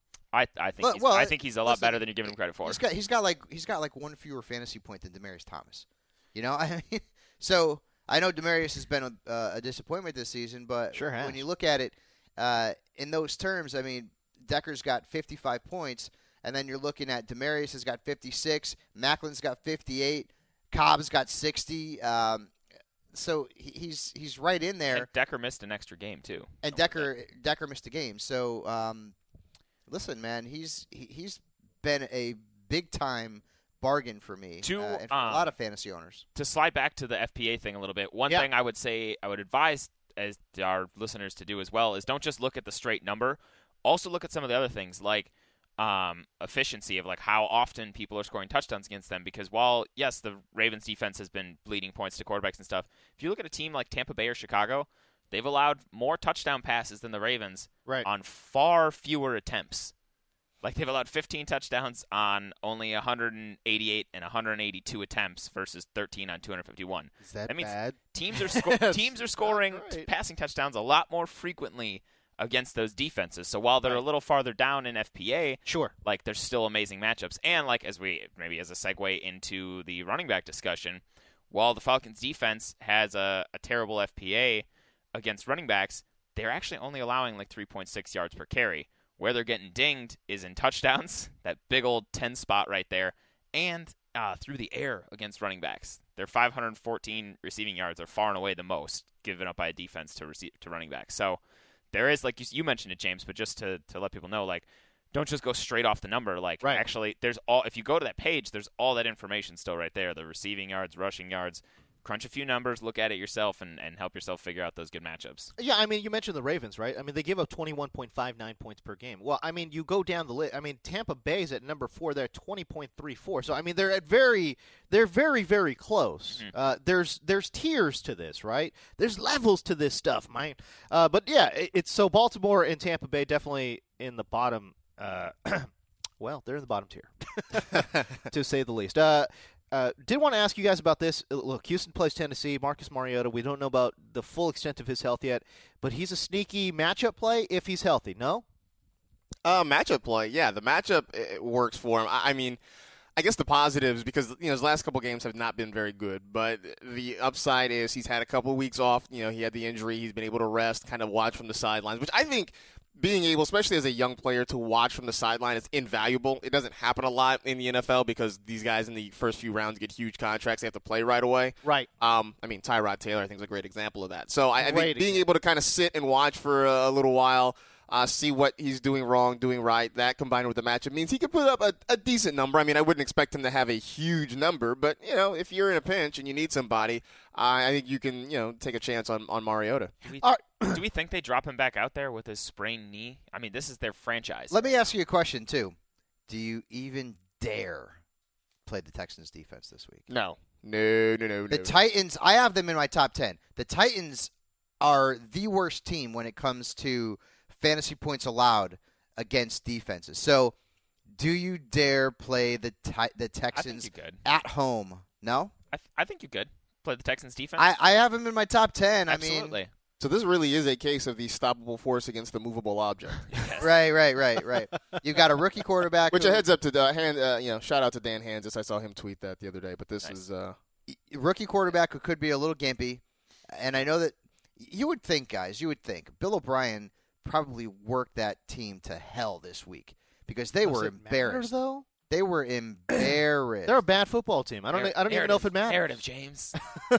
I I think Well- he's, well, I think he's a lot listen, better than you're giving him credit for. He's got he's got like he's got like one fewer fantasy point than Demaryius Thomas. You know, I mean, so I know Demaryius has been a, uh, a disappointment this season, but Sure has. when you look at it uh, in those terms, I mean, Decker's got fifty-five points, and then you're looking at Demaryius has got fifty-six, Macklin's got fifty-eight, Cobb's got sixty. Um, so he- he's he's right in there, And Decker missed an extra game too. and Decker Decker missed a game. So um, listen, man, he's he, he's been a big time bargain for me To, uh, and for um, a lot of fantasy owners. To slide back to the F P A thing a little bit, one Yeah. thing I would say I would advise as our listeners to do as well, is don't just look at the straight number. Also look at some of the other things like um, efficiency of like how often people are scoring touchdowns against them. Because while, yes, the Ravens defense has been bleeding points to quarterbacks and stuff, if you look at a team like Tampa Bay or Chicago, they've allowed more touchdown passes than the Ravens right. on far fewer attempts. Like they've allowed fifteen touchdowns on only one hundred eighty-eight and one hundred eighty-two attempts versus thirteen on two hundred fifty-one. Is that, that means bad? Teams are sco- teams are scoring right. passing touchdowns a lot more frequently against those defenses. So while they're right. a little farther down in F P A, sure, like there's still amazing matchups. And like as we maybe as a segue into the running back discussion, while the Falcons defense has a, a terrible F P A against running backs, they're actually only allowing like three point six yards per carry. Where they're getting dinged is in touchdowns, that big old ten spot right there, and uh, through the air against running backs. Their five hundred fourteen receiving yards are far and away the most given up by a defense to receive, to running backs. So there is, like you, you mentioned it, James, but just to, to let people know, like, don't just go straight off the number. Like, right. actually, there's all. If you go to that page, there's all that information still right there. The receiving yards, rushing yards. Crunch a few numbers, look at it yourself, and, and help yourself figure out those good matchups. Yeah, I mean, you mentioned the Ravens, right? I mean, they give up twenty-one point five nine points per game. Well, I mean, you go down the list. I mean, Tampa Bay's at number four. They're at twenty point three four. So, I mean, they're at very, they're very, very close. Mm-hmm. Uh, there's there's tiers to this, right? There's levels to this stuff, man. Uh, but yeah, it, it's so Baltimore and Tampa Bay definitely in the bottom. Uh, well, they're in the bottom tier, to say the least. Uh, Uh, did want to ask you guys about this. Look, Houston plays Tennessee. Marcus Mariota, we don't know about the full extent of his health yet, but he's a sneaky matchup play if he's healthy, no? Uh, matchup play, yeah. The matchup it works for him. I, I mean, I guess the positives, because you know his last couple games have not been very good, but the upside is he's had a couple of weeks off. You know, he had the injury. He's been able to rest, kind of watch from the sidelines, which I think – being able, especially as a young player, to watch from the sideline is invaluable. It doesn't happen a lot in the N F L because these guys in the first few rounds get huge contracts. They have to play right away. Right. Um, I mean, Tyrod Taylor, I think, is a great example of that. So I, I think Great being example. able to kind of sit and watch for a, a little while, uh, see what he's doing wrong, doing right, that combined with the matchup means he can put up a, a decent number. I mean, I wouldn't expect him to have a huge number, but, you know, if you're in a pinch and you need somebody, uh, I think you can, you know, take a chance on, on Mariota. Do we, All do we think they drop him back out there with his sprained knee? I mean, this is their franchise. Let me ask you a question, too. Do you even dare play the Texans defense this week? No. No, no, no, The no. Titans, I have them in my top ten. The Titans are the worst team when it comes to fantasy points allowed against defenses. So, do you dare play the ti- the Texans I think you could. at home? No? I, th- I think you could play the Texans defense. I, I have them in my top ten. Absolutely. I mean, So this really is a case of the stoppable force against the movable object. Yes. right, right, right, right. You've got a rookie quarterback. Which who, a heads up to uh, hand, uh, you know, shout out to Dan Hansis. I saw him tweet that the other day. But this Nice. is uh, rookie quarterback who could be a little gimpy. And I know that you would think, guys, you would think Bill O'Brien probably worked that team to hell this week because they Does were it embarrassed. matter, though? They were embarrassed. They're a bad football team. I don't. Narr- I don't even know if it matters. Narrative, James.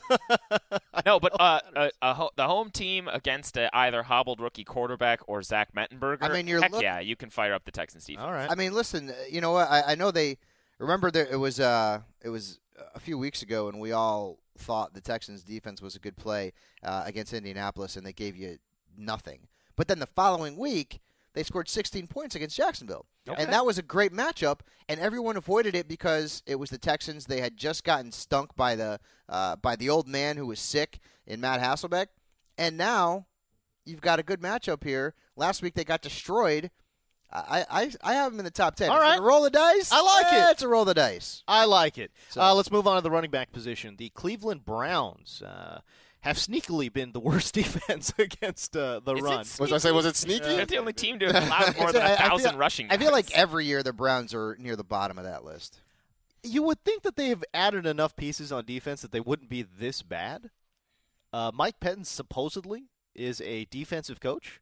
no, but uh, a, a ho- the home team against a either hobbled rookie quarterback or Zach Mettenberger. I mean, you're heck look- yeah, you can fire up the Texans defense. All right. I mean, listen, uh, you know what? I, I know they remember there it was uh it was a few weeks ago, and we all thought the Texans defense was a good play uh, against Indianapolis, and they gave you nothing. But then the following week, they scored sixteen points against Jacksonville. Okay. And that was a great matchup, and everyone avoided it because it was the Texans. They had just gotten stunk by the uh, by the old man who was sick in Matt Hasselbeck. And now you've got a good matchup here. Last week they got destroyed. I I, I have them in the top ten. All Is it right. a roll the dice? I like Eh, it. It's a roll the dice. I like it. So- Uh, let's move on to the running back position. The Cleveland Browns uh, have sneakily been the worst defense against uh, the Is it run. sneaky? was I say was it sneaky? They're the only team to have allowed more than I- a I feel- thousand rushing I feel yards. like every year the Browns are near the bottom of that list. You would think that they have added enough pieces on defense that they wouldn't be this bad. Uh, Mike Pettin supposedly is a defensive coach.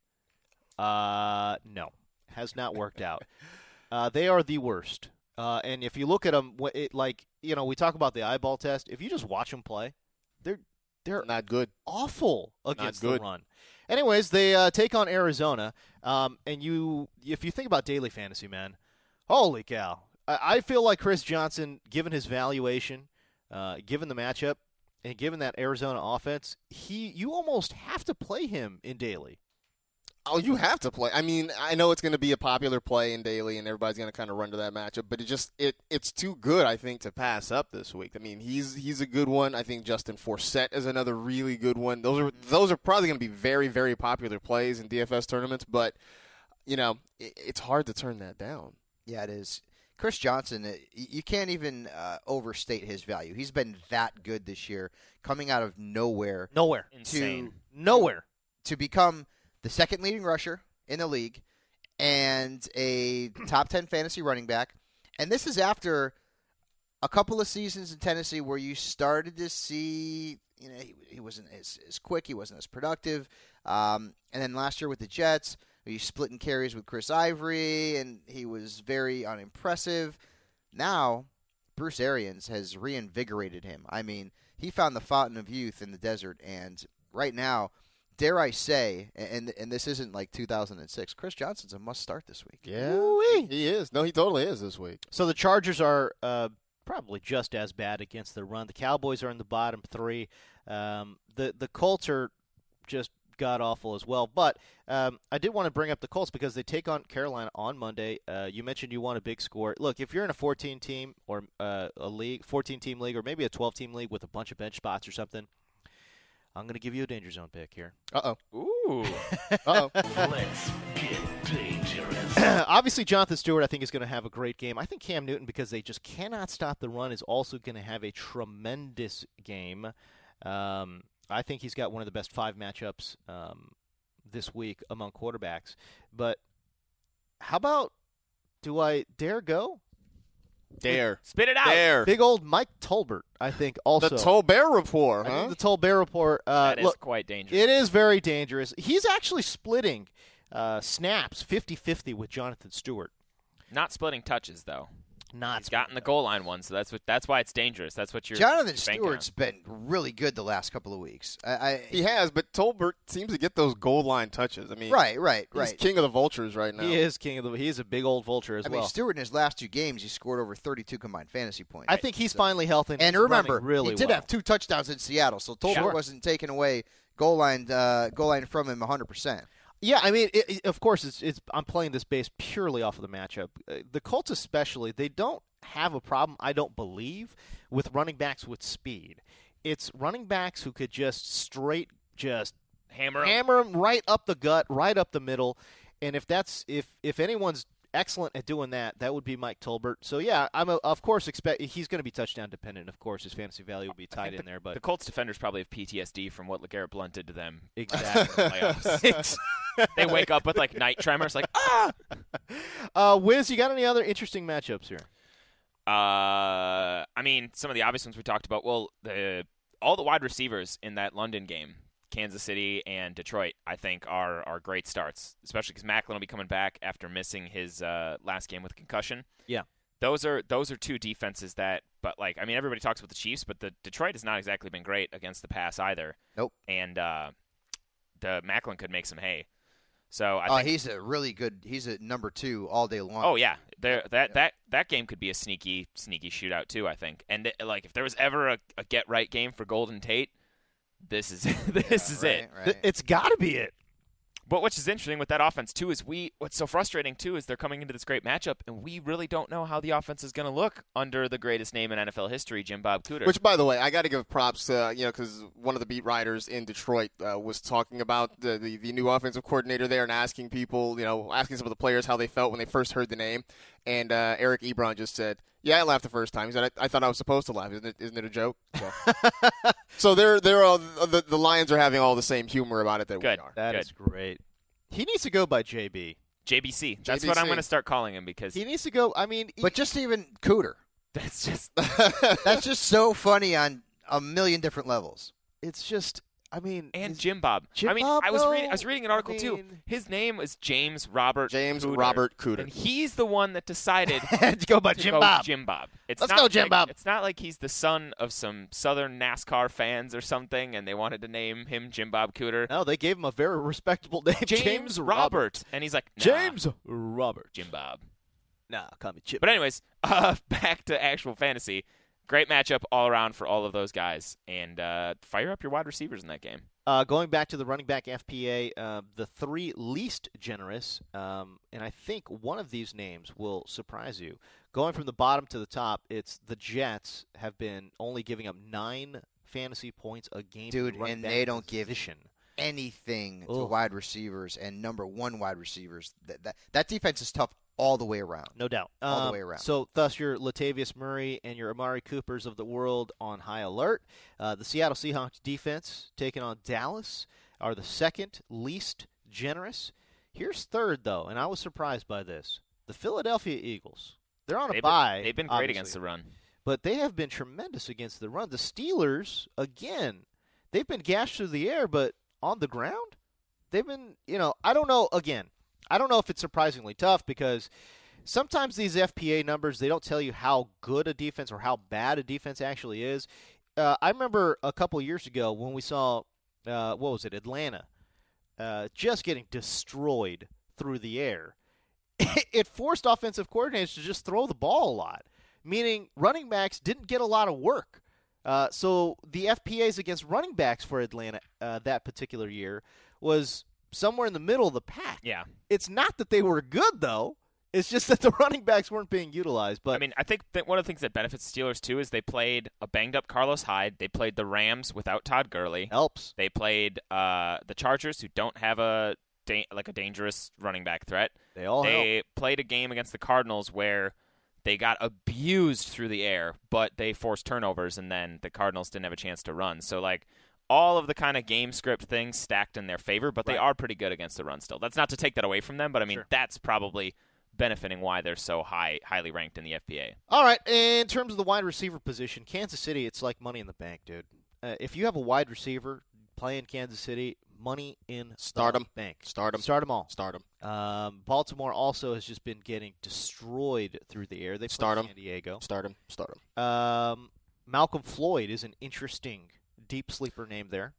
Uh, no, has not worked out. Uh, they are the worst. Uh, and if you look at them, it, like you know, we talk about the eyeball test. If you just watch them play, they're they're Not good. awful against good. the run. Anyways, they uh, take on Arizona, um, and you, if you think about daily fantasy, man, holy cow! I, I feel like Chris Johnson, given his valuation, uh, given the matchup, and given that Arizona offense, he you almost have to play him in daily. Oh, you have to play. I mean, I know it's going to be a popular play in daily, and everybody's going to kind of run to that matchup. But it just it it's too good, I think, to pass up this week. I mean, he's he's a good one. I think Justin Forsett is another really good one. Those are those are probably going to be very very popular plays in D F S tournaments. But you know, it, it's hard to turn that down. Yeah, it is. Chris Johnson, uh, you can't even uh, overstate his value. He's been that good this year, coming out of nowhere. Nowhere. Insane. To, Nowhere. To become the second leading rusher in the league and a top ten fantasy running back. And this is after a couple of seasons in Tennessee where you started to see, you know, he, he wasn't as, as quick, he wasn't as productive. Um, and then last year with the Jets, he's splitting carries with Chris Ivory, and he was very unimpressive. Now, Bruce Arians has reinvigorated him. I mean, he found the fountain of youth in the desert, and right now, dare I say, and and this isn't like two thousand six, Chris Johnson's a must-start this week. Yeah, Ooh-wee. he is. No, he totally is this week. So the Chargers are uh, probably just as bad against the run. The Cowboys are in the bottom three. Um, the the Colts are just god-awful as well. But um, I did want to bring up the Colts because they take on Carolina on Monday. Uh, you mentioned you want a big score. Look, if you're in a fourteen-team or uh, a league, fourteen-team league, or maybe a twelve-team league with a bunch of bench spots or something, I'm going to give you a danger zone pick here. Uh-oh. Ooh. Uh-oh. Let's get dangerous. Obviously, Jonathan Stewart, I think, is going to have a great game. I think Cam Newton, because they just cannot stop the run, is also going to have a tremendous game. Um, I think he's got one of the best five matchups um, this week among quarterbacks. But how about, do I dare go? Dare. Spit it out. Dare. Big old Mike Tolbert, I think, also. The Tolbert report, I huh? think the Tolbert report. Uh, That is look, quite dangerous. it is very dangerous. He's actually splitting uh, snaps fifty-fifty with Jonathan Stewart. Not splitting touches, though. Not He's gotten the goal line one, so that's what. That's why it's dangerous. That's what you're. Jonathan banking Stewart's on. been really good the last couple of weeks. I, I He has, but Tolbert seems to get those goal line touches. I mean, Right, right, he's right. king of the vultures right now. He is king of the. He is a big old vulture as I well. mean, Stewart in his last two games, he scored over thirty-two combined fantasy points. I think he's So- finally healthy. And he's remember, running really he did well. have two touchdowns in Seattle, so Tolbert Sure. wasn't taking away goal line uh, goal line from him one hundred percent. Yeah, I mean, it, it, of course, it's, it's. I'm playing this based purely off of the matchup. Uh, the Colts, especially, they don't have a problem, I don't believe, with running backs with speed. It's running backs who could just straight, just Hammer 'em. hammer them right up the gut, right up the middle. And if that's if if anyone's excellent at doing that, that would be Mike Tolbert. So yeah, I'm a, of course expect he's going to be touchdown dependent. Of course, his fantasy value will be tied in the, there. But the Colts defenders probably have P T S D from what LeGarrette Blount did to them. exactly. in the playoffs. They wake up with like night tremors, like ah. uh, Wiz, you got any other interesting matchups here? Uh, I mean, some of the obvious ones we talked about. Well, the all the wide receivers in that London game, Kansas City and Detroit, I think are are great starts, especially because Macklin will be coming back after missing his uh, last game with a concussion. Yeah, those are those are two defenses that, but like, I mean, everybody talks about the Chiefs, but the Detroit has not exactly been great against the pass either. Nope. And uh, the Macklin could make some hay. So I Oh, think, he's a really good. He's a number two all day long. oh yeah, there that Yeah. that that game could be a sneaky sneaky shootout too. I think, and it, like if there was ever a, a get right game for Golden Tate, this is this Yeah, is right, it. Right. It's got to be it. But what's interesting with that offense too is we what's so frustrating too is they're coming into this great matchup and we really don't know how the offense is going to look under the greatest name in N F L history, Jim Bob Cooter. Which, by the way, I got to give props to, you know, because one of the beat writers in Detroit uh, was talking about the, the, the new offensive coordinator there and asking people, you know, asking some of the players how they felt when they first heard the name. And uh, Eric Ebron just said, yeah, I laughed the first time. He said, I, I thought I was supposed to laugh. Isn't it, isn't it a joke? So, so they're, they're all, the, the Lions are having all the same humor about it that Good. we are. That Good. is great. He needs to go by J B. J B C. That's J B C. what I'm going to start calling him because He needs to go. I mean, But just even Cooter. that's just That's just so funny on a million different levels. it's just. I mean, and he's- Jim Bob. Jim I mean, Bob, I was though? reading I was reading an article I too. mean- His name is James Robert James Cooter, Robert Cooter. and he's the one that decided to go by to Jim go Bob. Jim Bob. It's Let's not go, Jim like, Bob. It's not like he's the son of some Southern NASCAR fans or something, and they wanted to name him Jim Bob Cooter. No, they gave him a very respectable name, James, Robert. and he's like nah, James Robert. Jim Bob. Nah, call me Chip. But anyways, uh, back to actual fantasy. great matchup all around for all of those guys. And uh, fire up your wide receivers in that game. Uh, going back to the running back F P A, uh, the three least generous, um, and I think one of these names will surprise you. Going from the bottom to the top, it's the Jets have been only giving up nine fantasy points a game. Dude, to the running and back they don't give position. anything to Ugh. wide receivers and number one wide receivers. That, that, that defense is tough all the way around. No doubt. All the Um, way around. So, thus, your Latavius Murray and your Amari Coopers of the world on high alert. Uh, the Seattle Seahawks defense taking on Dallas are the second least generous. Here's third, though, and I was surprised by this. The Philadelphia Eagles. They're on a They've bye. been, they've been great obviously, against the run. but they have been tremendous against the run. The Steelers, again, they've been gashed through the air, but on the ground, they've been, you know, I don't know, again, I don't know if it's surprisingly tough because sometimes these F P A numbers, they don't tell you how good a defense or how bad a defense actually is. Uh, I remember a couple years ago when we saw, uh, what was it, Atlanta, uh, just getting destroyed through the air. It forced offensive coordinators to just throw the ball a lot, meaning running backs didn't get a lot of work. Uh, so the F P As against running backs for Atlanta uh, that particular year was somewhere in the middle of the pack. Yeah. It's not that they were good, though. It's just that the running backs weren't being utilized. But I mean, I think that one of the things that benefits the Steelers, too, is they played a banged-up Carlos Hyde. They played the Rams without Todd Gurley. helps. They played uh, the Chargers, who don't have a da- like a dangerous running back threat. They all They help. played a game against the Cardinals where they got abused through the air, but they forced turnovers, and then the Cardinals didn't have a chance to run. So, like, all of the kind of game script things stacked in their favor, but they Right. are pretty good against the run still. That's not to take that away from them, but, I mean, Sure. that's probably benefiting why they're so high, highly ranked in the F P A. All right, in terms of the wide receiver position, Kansas City, it's like money in the bank, dude. Uh, if you have a wide receiver playing Kansas City, money in Start the 'em. bank. Start 'em. Start them all. Start him. Um, Baltimore also has just been getting destroyed through the air. They played Start 'em. San Diego. Start him. Start him. Um, Malcolm Floyd is an interesting deep sleeper name there.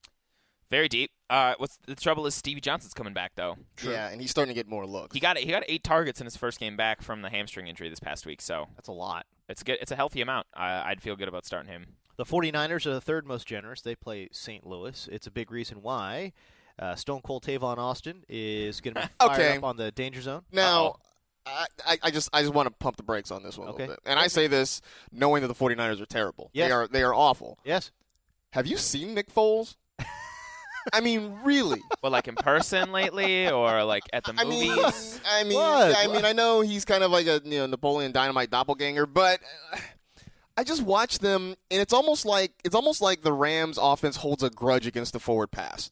Very deep. Uh, what's the trouble is Stevie Johnson's coming back, though. Yeah, and he's starting to get more looks. He got he got eight targets in his first game back from the hamstring injury this past week, so That's a lot. it's good. It's a healthy amount. I, I'd feel good about starting him. The 49ers are the third most generous. They play Saint Louis. It's a big reason why uh, Stone Cold Tavon Austin is going to be fired Okay. up on the danger zone. Now, I, I, I just I just want to pump the brakes on this one a Okay. little bit. And I say this knowing that the 49ers are terrible. Yes. They are they are awful. Yes. Have you seen Nick Foles? I mean, really? Well, like in person lately, or like at the I mean, movies. I mean, What? I mean, I know he's kind of like a you know Napoleon Dynamite doppelganger, but uh, I just watch them, and it's almost like it's almost like the Rams' offense holds a grudge against the forward pass.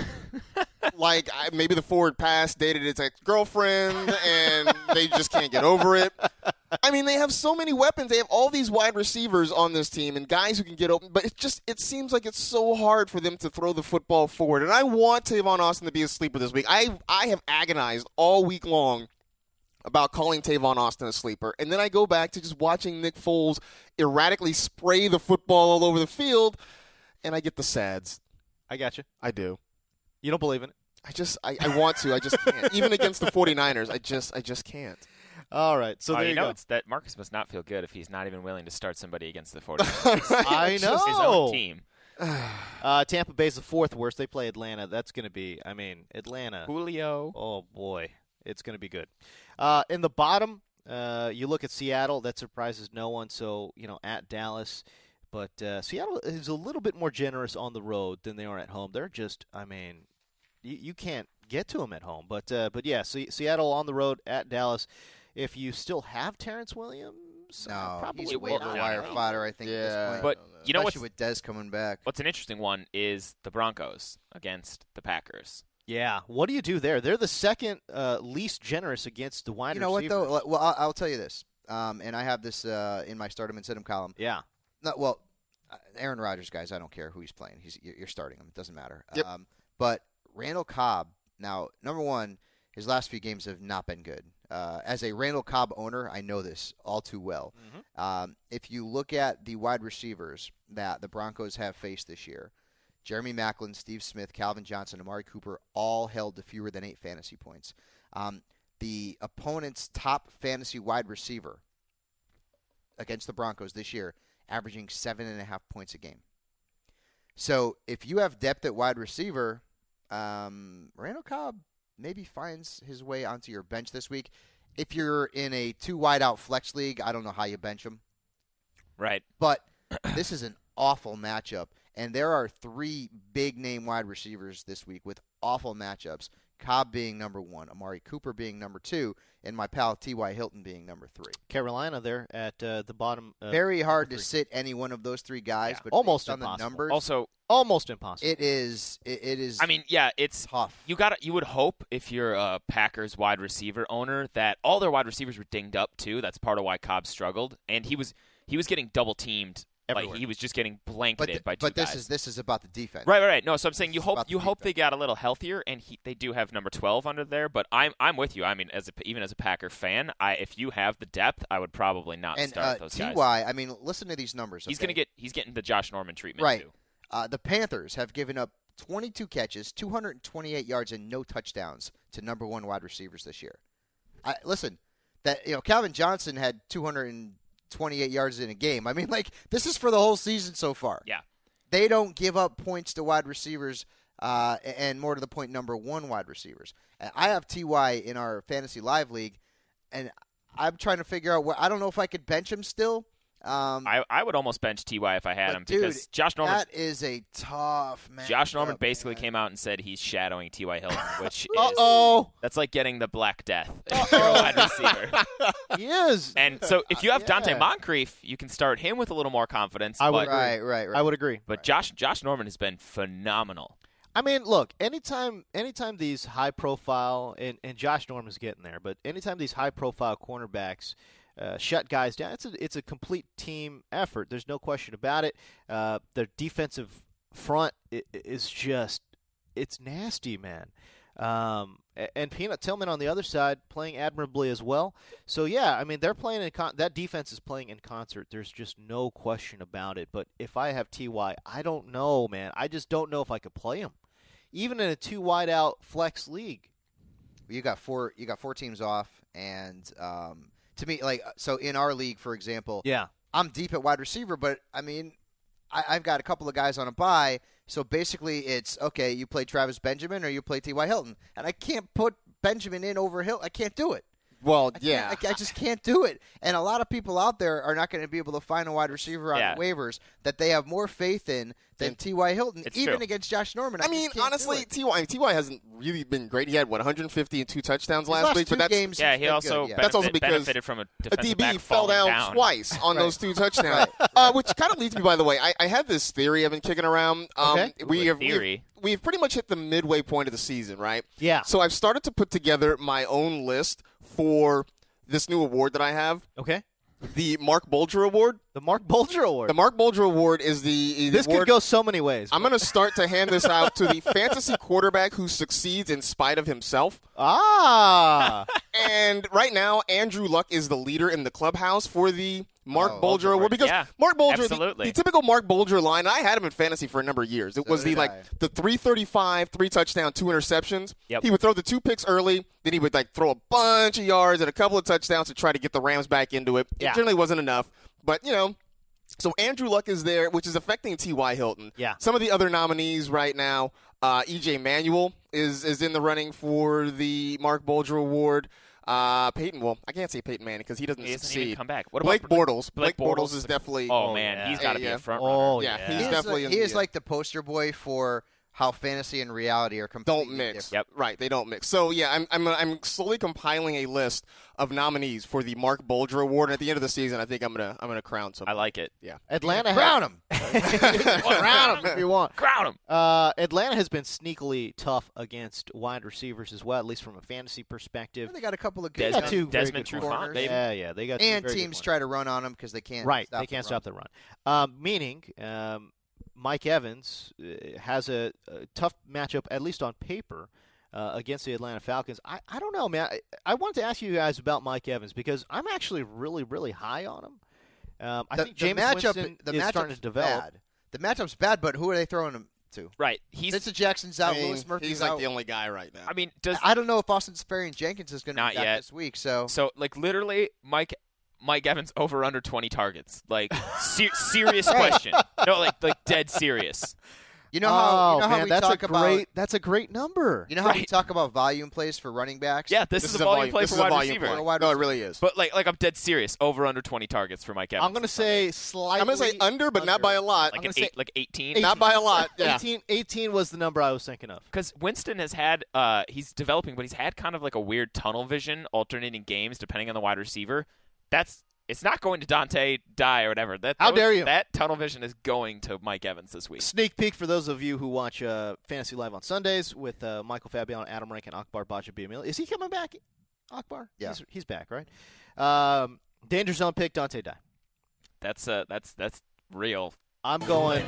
Like I, maybe the forward pass dated its ex-girlfriend, and they just can't get over it. I mean, they have so many weapons. They have all these wide receivers on this team and guys who can get open, but it just it seems like it's so hard for them to throw the football forward. And I want Tavon Austin to be a sleeper this week. I I have agonized all week long about calling Tavon Austin a sleeper, and then I go back to just watching Nick Foles erratically spray the football all over the field, and I get the sads. I got you. I do. You don't believe in it? I just I, I want to. I just can't. Even against the 49ers, I just I just can't. All right. So oh, there you you know, go. it's that Marcus must not feel good if he's not even willing to start somebody against the 49ers. I His know. own team. Uh, Tampa Bay's the fourth worst. They play Atlanta. That's going to be, I mean, Atlanta. Julio. Oh, boy. It's going to be good. Uh, in the bottom, uh, you look at Seattle. That surprises no one. So, you know, at Dallas. But uh, Seattle is a little bit more generous on the road than they are at home. They're just, I mean, you, you can't get to them at home. But, uh, but yeah, Se- Seattle on the road at Dallas. If you still have Terrence Williams, uh, No, probably he's a wait waiver not. wire No. fodder, I think, Yeah. at this point. But you know what's Especially with Dez coming back. what's an interesting one is the Broncos against the Packers. Yeah. What do you do there? They're the second uh, least generous against the wide You know receivers. what, though? Well, I'll, I'll tell you this, um, and I have this uh, in my start 'em and sit 'em column. Yeah. No, well, uh, Aaron Rodgers, guys, I don't care who he's playing. He's you're you're starting him. It doesn't matter. Yep. Um, but Randall Cobb, now, number one, his last few games have not been good. Uh, as a Randall Cobb owner, I know this all too well. Mhm. Um, if you look at the wide receivers that the Broncos have faced this year, Jeremy Maclin, Steve Smith, Calvin Johnson, Amari Cooper, all held to fewer than eight fantasy points. Um, the opponent's top fantasy wide receiver against the Broncos this year averaging seven and a half points a game. So if you have depth at wide receiver, um, Randall Cobb maybe finds his way onto your bench this week. If you're in a two wide out flex league, I don't know how you bench him. Right. But this is an awful matchup, and there are three big name wide receivers this week with awful matchups. Cobb being number one, Amari Cooper being number two, and my pal T Y. Hilton being number three. Carolina there at uh, the bottom. Uh, Very hard to three. sit any one of those three guys, Yeah. but Almost based on impossible. the numbers, Also, Almost impossible. it is. It, it is. I mean, yeah, it's tough. you got you would hope if you're a Packers wide receiver owner that all their wide receivers were dinged up too. That's part of why Cobb struggled, and he was he was getting double teamed. Everywhere. Like he was just getting but blanketed th- by two but this guys. is this is about the defense. Right, right, right. No, so I'm saying This you is hope about the you hope they defense. got a little healthier, and he, they do have number twelve under there. But I'm I'm with you. I mean, as a, even as a Packer fan, I if you have the depth, I would probably not And start uh, those T guys. Y. I mean, listen to these numbers. He's okay? gonna get he's getting the Josh Norman treatment right. too. Uh, the Panthers have given up twenty-two catches, two hundred twenty-eight yards, and no touchdowns to number one wide receivers this year. I, listen, that you know, Calvin Johnson had two hundred twenty-eight yards in a game. I mean, like this is for the whole season so far. Yeah. They don't give up points to wide receivers, uh, and more to the point, number one wide receivers. And I have T Y in our fantasy live league, and I'm trying to figure out what I don't know if I could bench him still. Um, I I would almost bench T Y if I had but him dude, because Josh Norman that is a tough man. Josh Norman basically came out and said he's shadowing T Y. Hilton, which is Uh-oh. that's like getting the Black Death for a wide receiver. He is. And so if you have Dante Yeah. Moncrief, you can start him with a little more confidence. I would but, Right, right, right. I would agree. but Josh Josh Norman has been phenomenal. I mean, look, anytime anytime these high profile and, and Josh Norman's getting there, but anytime these high profile cornerbacks uh, shut guys down, it's a it's a complete team effort. There's no question about it. Uh, their defensive front i- is just it's nasty, man. Um, a- and Peanut Tillman on the other side playing admirably as well. So yeah, I mean they're playing in con- that defense is playing in concert. There's just no question about it. But if I have T Y, I don't know, man. I just don't know if I could play him, even in a two wide out flex league. You got four. You got four teams off, and um, to me, like so in our league, for example, Yeah, I'm deep at wide receiver, but I mean, I, I've got a couple of guys on a bye, so basically it's okay. You play Travis Benjamin or you play T Y. Hilton, and I can't put Benjamin in over Hilton. I can't do it. Well, I yeah. can't- I, I just can't do it. And a lot of people out there are not going to be able to find a wide receiver on Yeah. the waivers that they have more faith in than T Y. Hilton, It's even true. against Josh Norman. I, I just mean, can't do honestly, it. T Y T Y hasn't really been great. He had what one hundred fifty and two touchdowns His last, last week, two but that's games, Yeah, he's he been also good, yeah. benefit, That's also because benefited from a a defensive D B back fell falling down, down. twice on Right. those two touchdowns, uh, which kind of leads me. By the way, I, I have this theory I've been kicking around. Um, Okay. we Ooh, a have theory. We've, we've pretty much hit the midway point of the season, right? yeah. So I've started to put together my own list for this new award that I have, Okay. the Mark Bulger Award. The Mark Bulger Award. The Mark Bulger Award is the, the this award. could go so many ways. I'm going to start to hand this out to the fantasy quarterback who succeeds in spite of himself. ah. And right now, Andrew Luck is the leader in the clubhouse for the Mark Oh, Bulger Bulger Award because yeah, Mark Bulger, the, absolutely. the typical Mark Bulger line. I had him in fantasy for a number of years. It So was the did like I. the three thirty-five, three touchdown, two interceptions. Yep. He would throw the two picks early, then he would like throw a bunch of yards and a couple of touchdowns to try to get the Rams back into it. Yeah. It generally wasn't enough, but you know. So Andrew Luck is there, which is affecting T Y. Hilton. Yeah. Some of the other nominees right now, uh, E J Manuel is is in the running for the Mark Bulger Award. Uh, Peyton, well, I can't say Peyton Manning because he doesn't He hasn't succeed. even come back. What Blake about Bortles. Blake Blake Bortles Bortles is definitely. Oh, man, yeah. he's got to Yeah, be yeah. a front Oh, runner. yeah, yeah. he's He is, definitely. like, in he the, is like the poster boy for how fantasy and reality are completely don't mix. different. Yep. Right, they don't mix. So yeah, I'm I'm I'm slowly compiling a list of nominees for the Mark Bulger Award, and at the end of the season, I think I'm gonna I'm gonna crown some. I like it. Yeah. Atlanta Crown him. Crown him if you want. Crown him. Uh, Atlanta has been sneakily tough against wide receivers as well, at least from a fantasy perspective. They got a couple of They good got Desmond, two very Desmond good Trufant, corners. baby. Yeah, yeah, they got two And very good teams ones. try to run on them because they can't. right. Stop They can't the stop the run. Um, meaning, um, Mike Evans uh, has a, a tough matchup, at least on paper, uh, against the Atlanta Falcons. I, I don't know, man. I, I wanted to ask you guys about Mike Evans because I'm actually really, really high on him. Um, I The, think the James matchup, Winston the is matchup's starting to develop. bad. The matchup's bad, but who are they throwing him to? Right. He's. Vincent Jackson's out. I mean, Lewis Murphy's he's like out. the only guy right now. I mean, does I don't know if Austin Safarian Jenkins is going to Not be back yet. this week. So so like literally Mike Mike Evans over under twenty targets? Like, ser- serious question. No, like, like dead serious. You know how, oh, you know how man, we that's talk a about great. That's a great number. you know how we Right. talk about volume plays for running backs. Yeah, this, This is a volume play this for is a wide volume receiver. play. Wide No, it receiver. really is. But like, like I'm dead serious. Over under twenty targets for Mike Evans. I'm going to say slightly. I'm going to say under, but not by a lot. like I'm an gonna eight, say like eighteen. Not by a lot. Yeah. eighteen, eighteen was the number I was thinking of. Because Winston has had, uh, he's developing, but he's had kind of like a weird tunnel vision, alternating games depending on the wide receiver. That's it's not going to Dante Dye or whatever. That How those- dare you. That tunnel vision is going to Mike Evans this week. Sneak peek for those of you who watch uh, Fantasy Live on Sundays with uh, Michael Fabiano, Adam Rank, and Akbar Bajabiamil. Is he coming back, Akbar? Yeah. He's, he's back, right? Um, danger zone pick, Dante Dye. That's uh, that's that's real. I'm going.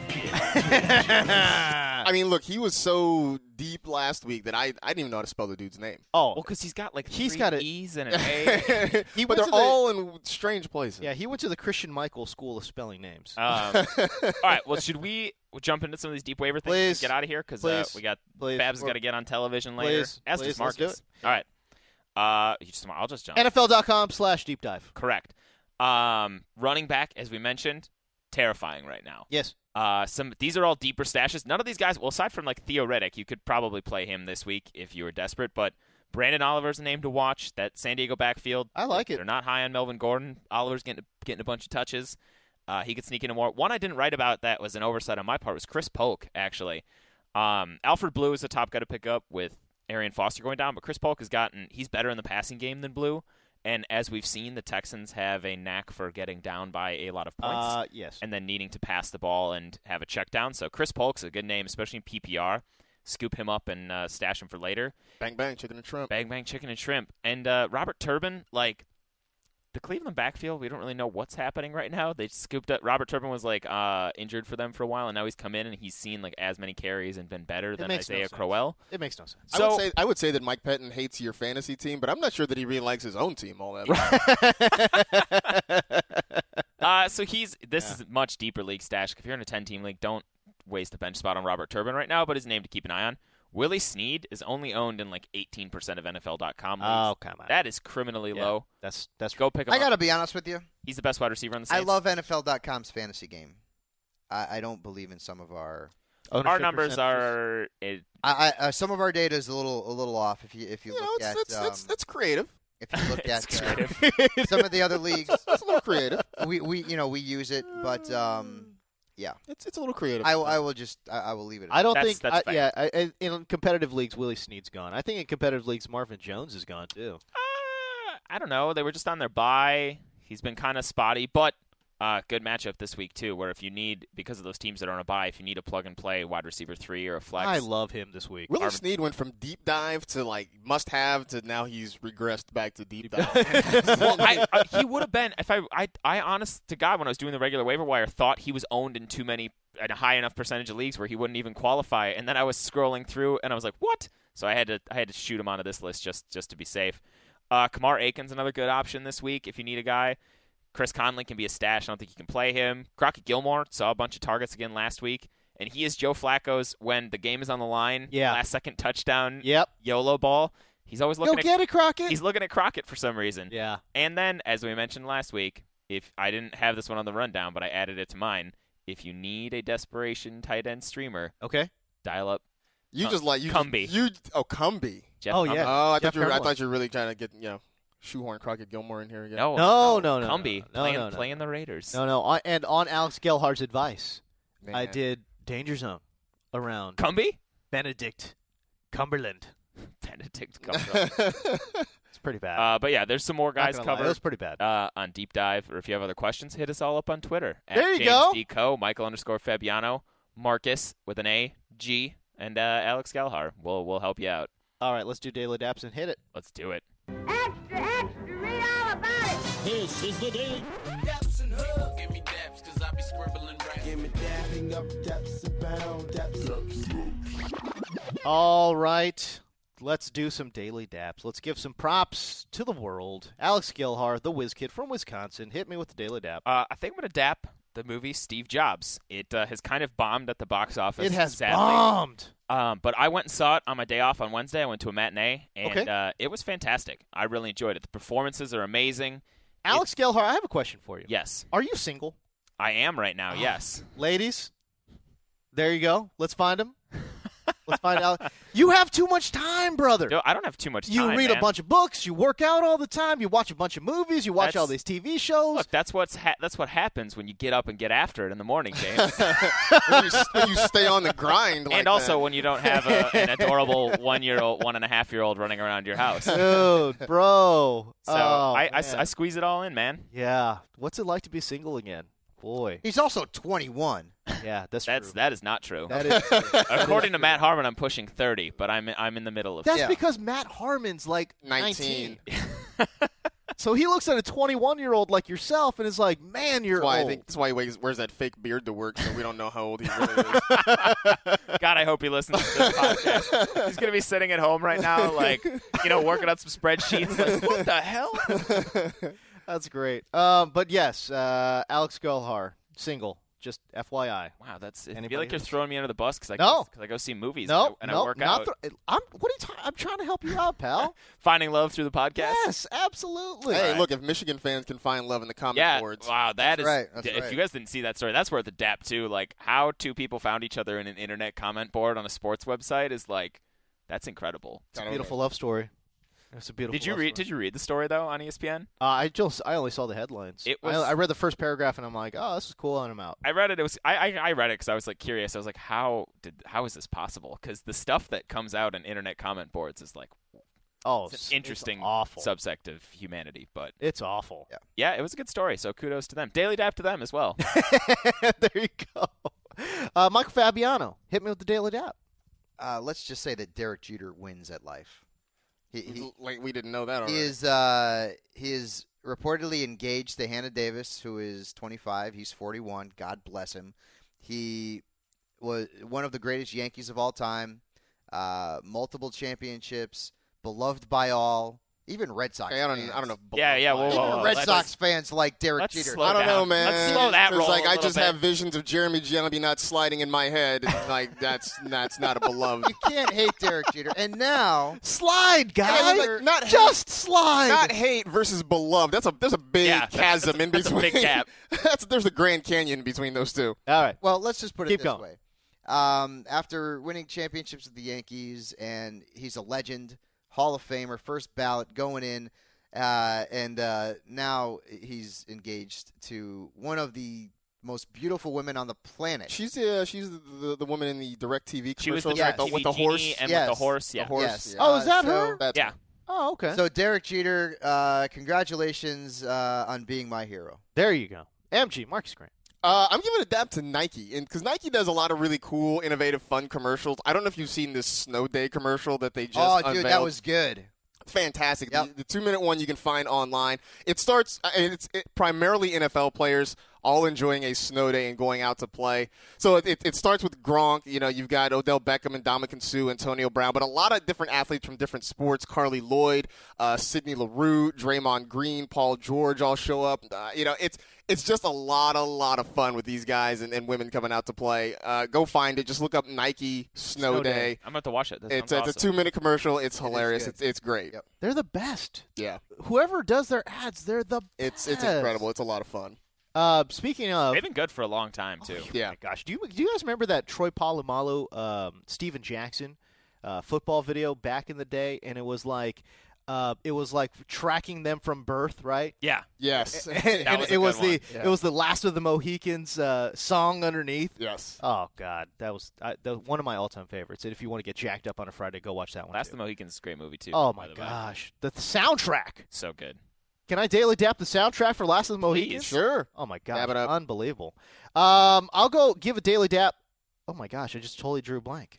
I mean, look, he was so deep last week that I, I didn't even know how to spell the dude's name. oh, Well, because he's got like He's three got a- E's and an A. He but went they're to the- all in strange places. yeah, he went to the Christian Michael School of Spelling Names. Um, all right. Well, should we jump into some of these deep waiver things Please. and get out of here? Because uh, Please. we got Please. Fab's got to get on television later. Please. As Please, does let's Marcus. do All right. Uh, you just, I'll just jump. N F L dot com slash deep dive. Correct. Um, running back, as we mentioned, terrifying right now. Yes. Uh, some these are all deeper stashes. None of these guys, well, aside from like Theo Riddick, you could probably play him this week if you were desperate. But Brandon Oliver's a name to watch. That San Diego backfield. I like it. They're not high on Melvin Gordon. Oliver's getting getting a bunch of touches. Uh, he could sneak into more. One I didn't write about that was an oversight on my part was Chris Polk, actually. Um, Alfred Blue is the top guy to pick up with Arian Foster going down, but Chris Polk has gotten he's better in the passing game than Blue. And as we've seen, the Texans have a knack for getting down by a lot of points Uh, yes. and then needing to pass the ball and have a check down. So Chris Polk's a good name, especially in P P R. Scoop him up and uh, stash him for later. Bang, bang, chicken and shrimp. Bang, bang, chicken and shrimp. And uh, Robert Turbin, like, the Cleveland backfield, we don't really know what's happening right now. They scooped up. Robert Turbin was, like, uh, injured for them for a while, and now he's come in and he's seen, like, as many carries and been better than makes no Isaiah sense. Crowell. It makes no sense. I So- would say I would say that Mike Pettin hates your fantasy team, but I'm not sure that he really likes his own team all that much. Uh, so he's this Yeah. is a much deeper league stash. If you're in a ten-team league, don't waste a bench spot on Robert Turbin right now, but his name to keep an eye on. Willie Snead is only owned in like eighteen percent of N F L dot com leagues. Oh, come on. That is criminally Yeah. low. That's that's Go pick him I up. got to be honest with you. He's the best wide receiver on the I Saints. love N F L dot com's fantasy game. I, I don't believe in some of our. ownership Our numbers percentages. are it, I, I uh, some of our data is a little a little off. If you if you, You know, look it's, at that's, um, that's, that's creative. if you look it's at uh, creative. some of the other leagues, That's a little creative. we, we you know we use it, but um, yeah, It's it's a little creative. I, I will just I, I will leave it. At I don't That's- think. that's I, fair. yeah, I, I, in competitive leagues, Willie Snead's gone. I think in competitive leagues, Marvin Jones is gone too. Uh, I don't know. They were just on their bye. He's been kind of spotty, but uh, good matchup this week too. Where if you need, because of those teams that are on a bye, if you need a plug and play wide receiver three or a flex, I love him this week. Willie Marvin- Snead went from deep dive to like must have to now he's regressed back to deep dive. well, I, I, he would have been if I, I I honest to God when I was doing the regular waiver wire thought he was owned in too many in a high enough percentage of leagues where he wouldn't even qualify, and then I was scrolling through and I was like, what? So I had to I had to shoot him onto this list just just to be safe. Uh, Kamar Aiken's another good option this week if you need a guy. Chris Conley can be a stash. I don't think you can play him. Crockett Gilmore saw a bunch of targets again last week, and he is Joe Flacco's when the game is on the line. Yeah. Last second touchdown. Yep. YOLO ball. He's always Go looking at get it, Crockett. he's looking at Crockett for some reason. yeah. And then, as we mentioned last week, if I didn't have this one on the rundown, but I added it to mine, if you need a desperation tight end streamer, Okay. dial up You Uh, just like you Cumby. Just, you oh Cumby. Jeff. Oh, Cumby. yeah. Oh, I Jeff thought you were I Cumberland. thought you were really trying to get you know shoehorn Crockett Gilmore in here again. No, No, no, no, Cumby no, no, playing, no, no. playing the Raiders. No, no. On, and on Alex Gelhardt's advice, Man. I did Danger Zone around Cumby? Benedict Cumberland. Benedict Cumberland. It's pretty bad. uh, but yeah, there's some more Not guys gonna lie, covered. It was pretty bad. uh, on Deep Dive, or if you have other questions, hit us all up on Twitter. At There you James go. D. Co, Michael underscore Fabiano, Marcus with an A, G, and uh, Alex Galhar. We'll, we'll help you out. All right, let's do Daily Daps and hit it. Let's do it. Extra, extra, read all about it. This is the day. Daps and hub. Give me daps, cause I be scribbling rap. Give me dapping up, daps abound, daps. All right, let's do some Daily Daps. Let's give some props to the world. Alex Gelhard, the whiz kid from Wisconsin, hit me with the Daily Dap. Uh, I think I'm going to dap the movie Steve Jobs. It uh, has kind of bombed at the box office. It has sadly. bombed. Um, but I went and saw it on my day off on Wednesday. I went to a matinee, and Okay. uh, it was fantastic. I really enjoyed it. The performances are amazing. Alex Gelhar, I have a question for you. Yes. Are you single? I am right now, yes. Ladies, there you go. Let's find him. Let's find out. You have too much time, brother. No, I don't have too much time, You read man. a bunch of books. You work out all the time. You watch a bunch of movies. You watch That's- all these T V shows. Look, that's what's ha- that's what happens when you get up and get after it in the morning, James. when, you, when you stay on the grind like and also that. when you don't have a, an adorable one-year-old, one-and-a-half-year-old running around your house. Dude, bro. So oh, I, I s- man. I squeeze it all in, man. Yeah. What's it like to be single again? Boy. He's also twenty-one. Yeah, that's That's true. that is not true. That is true. According to Matt Harmon, I'm pushing thirty, but I'm I'm in the middle of. That's Yeah. because Matt Harmon's like nineteen. nineteen. So he looks at a twenty-one-year-old like yourself and is like, man, you're That's why old. I think that's why he wears, wears that fake beard to work, so we don't know how old he really is. God, I hope he listens to this podcast. He's gonna be sitting at home right now, like you know, working on some spreadsheets. Like, what the hell? That's great. Um, but yes, uh, Alex Gelhar, single. Just F Y I. Wow, that's. I feel Anybody like you're else? throwing me under the bus because I No. because I go see movies. No, and no, I work not out. th- I'm. What are you? Ta- I'm trying to help you out, pal. Finding love through the podcast. Yes, absolutely. Hey, right. look, if Michigan fans can find love in the comment Yeah, boards, wow, that That's is. right, that's If right. you guys didn't see that story, that's worth a dap too. Like how two people found each other in an internet comment board on a sports website is like, that's incredible. It's a beautiful love story. It's a beautiful. Did you love read? story. Did you read the story though on E S P N? Uh, I just. I only saw the headlines. It was- I, I read the first paragraph and I'm like, oh, this is cool, and I'm out. I read it. It was I I, I read it because I was like curious. I was like, how did how is this possible? Because the stuff that comes out in internet comment boards is like Oh, it's it's an interesting awful. subsect of humanity. But It's awful. Yeah. yeah, it was a good story. So kudos to them. Daily dap to them as well. There you go. Uh, Michael Fabiano, hit me with the daily dap. Uh, let's just say that Derek Jeter wins at life. He, he, like we didn't know that already. he is uh, he is reportedly engaged to Hannah Davis, who is twenty-five. He's forty-one. God bless him. He was one of the greatest Yankees of all time. Uh, multiple championships, beloved by all, even Red Sox. Okay, I don't. fans. I don't know. Yeah, yeah, whoa, Even whoa, whoa. Red Let's- Sox fans like Derek let's Jeter. slow I don't down. know, man. Let's slow that It's roll like a I little just bit. have visions of Jeremy Jelly not sliding in my head. And, like that's that's not a beloved. You can't hate Derek Jeter. And now, Slide, guys. I mean, like, not Just slide. Not hate versus beloved. That's a there's a big Yeah, that's- chasm that's a- in that's a between. big gap. that's there's a Grand Canyon between those two. All right. well, let's just put it Keep this going. way. Um, after winning championships with the Yankees, and he's a legend, Hall of Famer, first ballot going in, uh, and uh, now he's engaged to one of the most beautiful women on the planet. She's uh, she's the, the the woman in the Direct T V She was commercial the Yes. Direct with T V the horse. genie and Yes. with the horse. Yeah. The horse. Yes. Yeah. Oh, is that so, her? That's Yeah. Oh, okay. So Derek Jeter, uh, congratulations uh, on being my hero. there you go. M G, Marcus Grant. Uh, I'm giving a dab to Nike, and because Nike does a lot of really cool, innovative, fun commercials. I don't know if you've seen this snow day commercial that they just Oh, unveiled. dude, that was good. Fantastic. Yep. The, the two-minute one you can find online. It starts, uh, and it's it, primarily N F L players all enjoying a snow day and going out to play. So it, it, it starts with Gronk. You know, you've got Odell Beckham and Ndamukong Suh, Antonio Brown, but a lot of different athletes from different sports. Carly Lloyd, uh, Sidney LaRue, Draymond Green, Paul George all show up. Uh, you know, it's it's just a lot, a lot of fun with these guys and, and women coming out to play. Uh, go find it. Just look up Nike Snow, Snow Day. Day. I'm about to watch it. That It's, sounds it's a awesome. two-minute commercial. It's hilarious. good. It's it's great. Yep. They're the best. Yeah. Whoever does their ads, they're the It's it's best. incredible. It's a lot of fun. Uh, speaking of, They've been good for a long time too. Yeah. oh my gosh, do you do you guys remember that Troy Polamalu, um, Steven Jackson, uh, football video back in the day? And it was like, uh, it was like tracking them from birth, right? Yeah. Yes. And, That and was a it good was the one. Yeah. it was the Last of the Mohicans uh, song underneath. yes. Oh God, that was I, that was one of my all-time favorites. And if you want to get jacked up on a Friday, go watch that one. Last too. of the Mohicans is a great movie too. Oh by my the way. gosh, the soundtrack. So good. Can I daily dap the soundtrack for Last of the Mohicans? Please. Sure. Oh my gosh, Dab it up. unbelievable. Um, I'll go give a daily dap. Oh my gosh, I just totally drew a blank.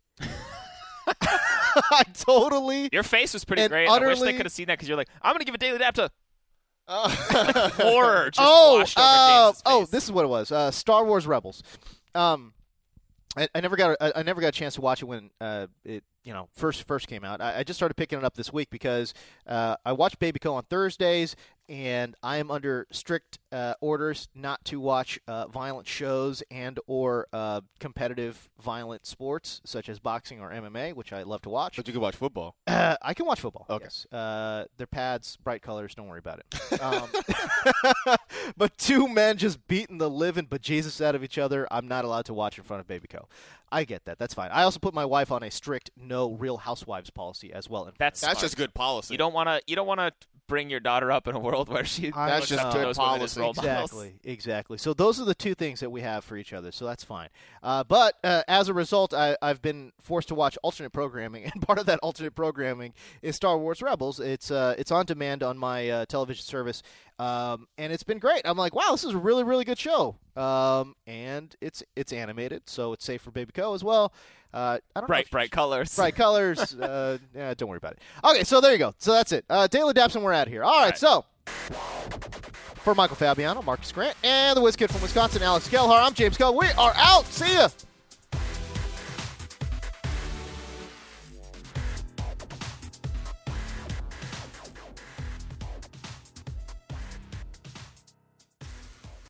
I totally. Your face was pretty And great. I wish utterly- they could have seen that because you're like, I'm gonna give a daily dap to Uh, horror. Just oh, washed over uh, James's oh, face. this is what it was. Uh, Star Wars Rebels. Um, I, I never got a, I never got a chance to watch it when uh, it you know first first came out. I, I just started picking it up this week because uh, I watch Baby Co on Thursdays, and I am under strict uh, orders not to watch uh, violent shows and or uh, competitive violent sports such as boxing or M M A, which I love to watch. But you can watch football. Uh, I can watch football. Okay. Yes. Uh, their pads, bright colors. Don't worry about it. Um, but two men just beating the living bejesus out of each other, I'm not allowed to watch in front of Baby Co. I get that. That's fine. I also put my wife on a strict no Real Housewives policy as well. In That's That's smart. just good policy. You don't want to. You don't want to bring your daughter up in a world where she. I That's looks just up to good those women as policy. role models. Exactly, exactly. So those are the two things that we have for each other, so that's fine. Uh, but uh, as a result, I, I've been forced to watch alternate programming, and part of that alternate programming is Star Wars Rebels. It's uh, it's on demand on my uh, television service, um, and it's been great. I'm like, wow, this is a really, really good show, um, and it's it's animated, so it's safe for Baby Co. as well. Uh, I don't know Bright, if- bright colors. Bright colors. uh, yeah, don't worry about it. Okay, so there you go. So that's it. Uh, Daily Dapson, we're out of here. All right, right. so for Michael Fabiano, Marcus Grant, and the Whiz Kid from Wisconsin, Alex Gelhar, I'm James Coe. We are out. See ya.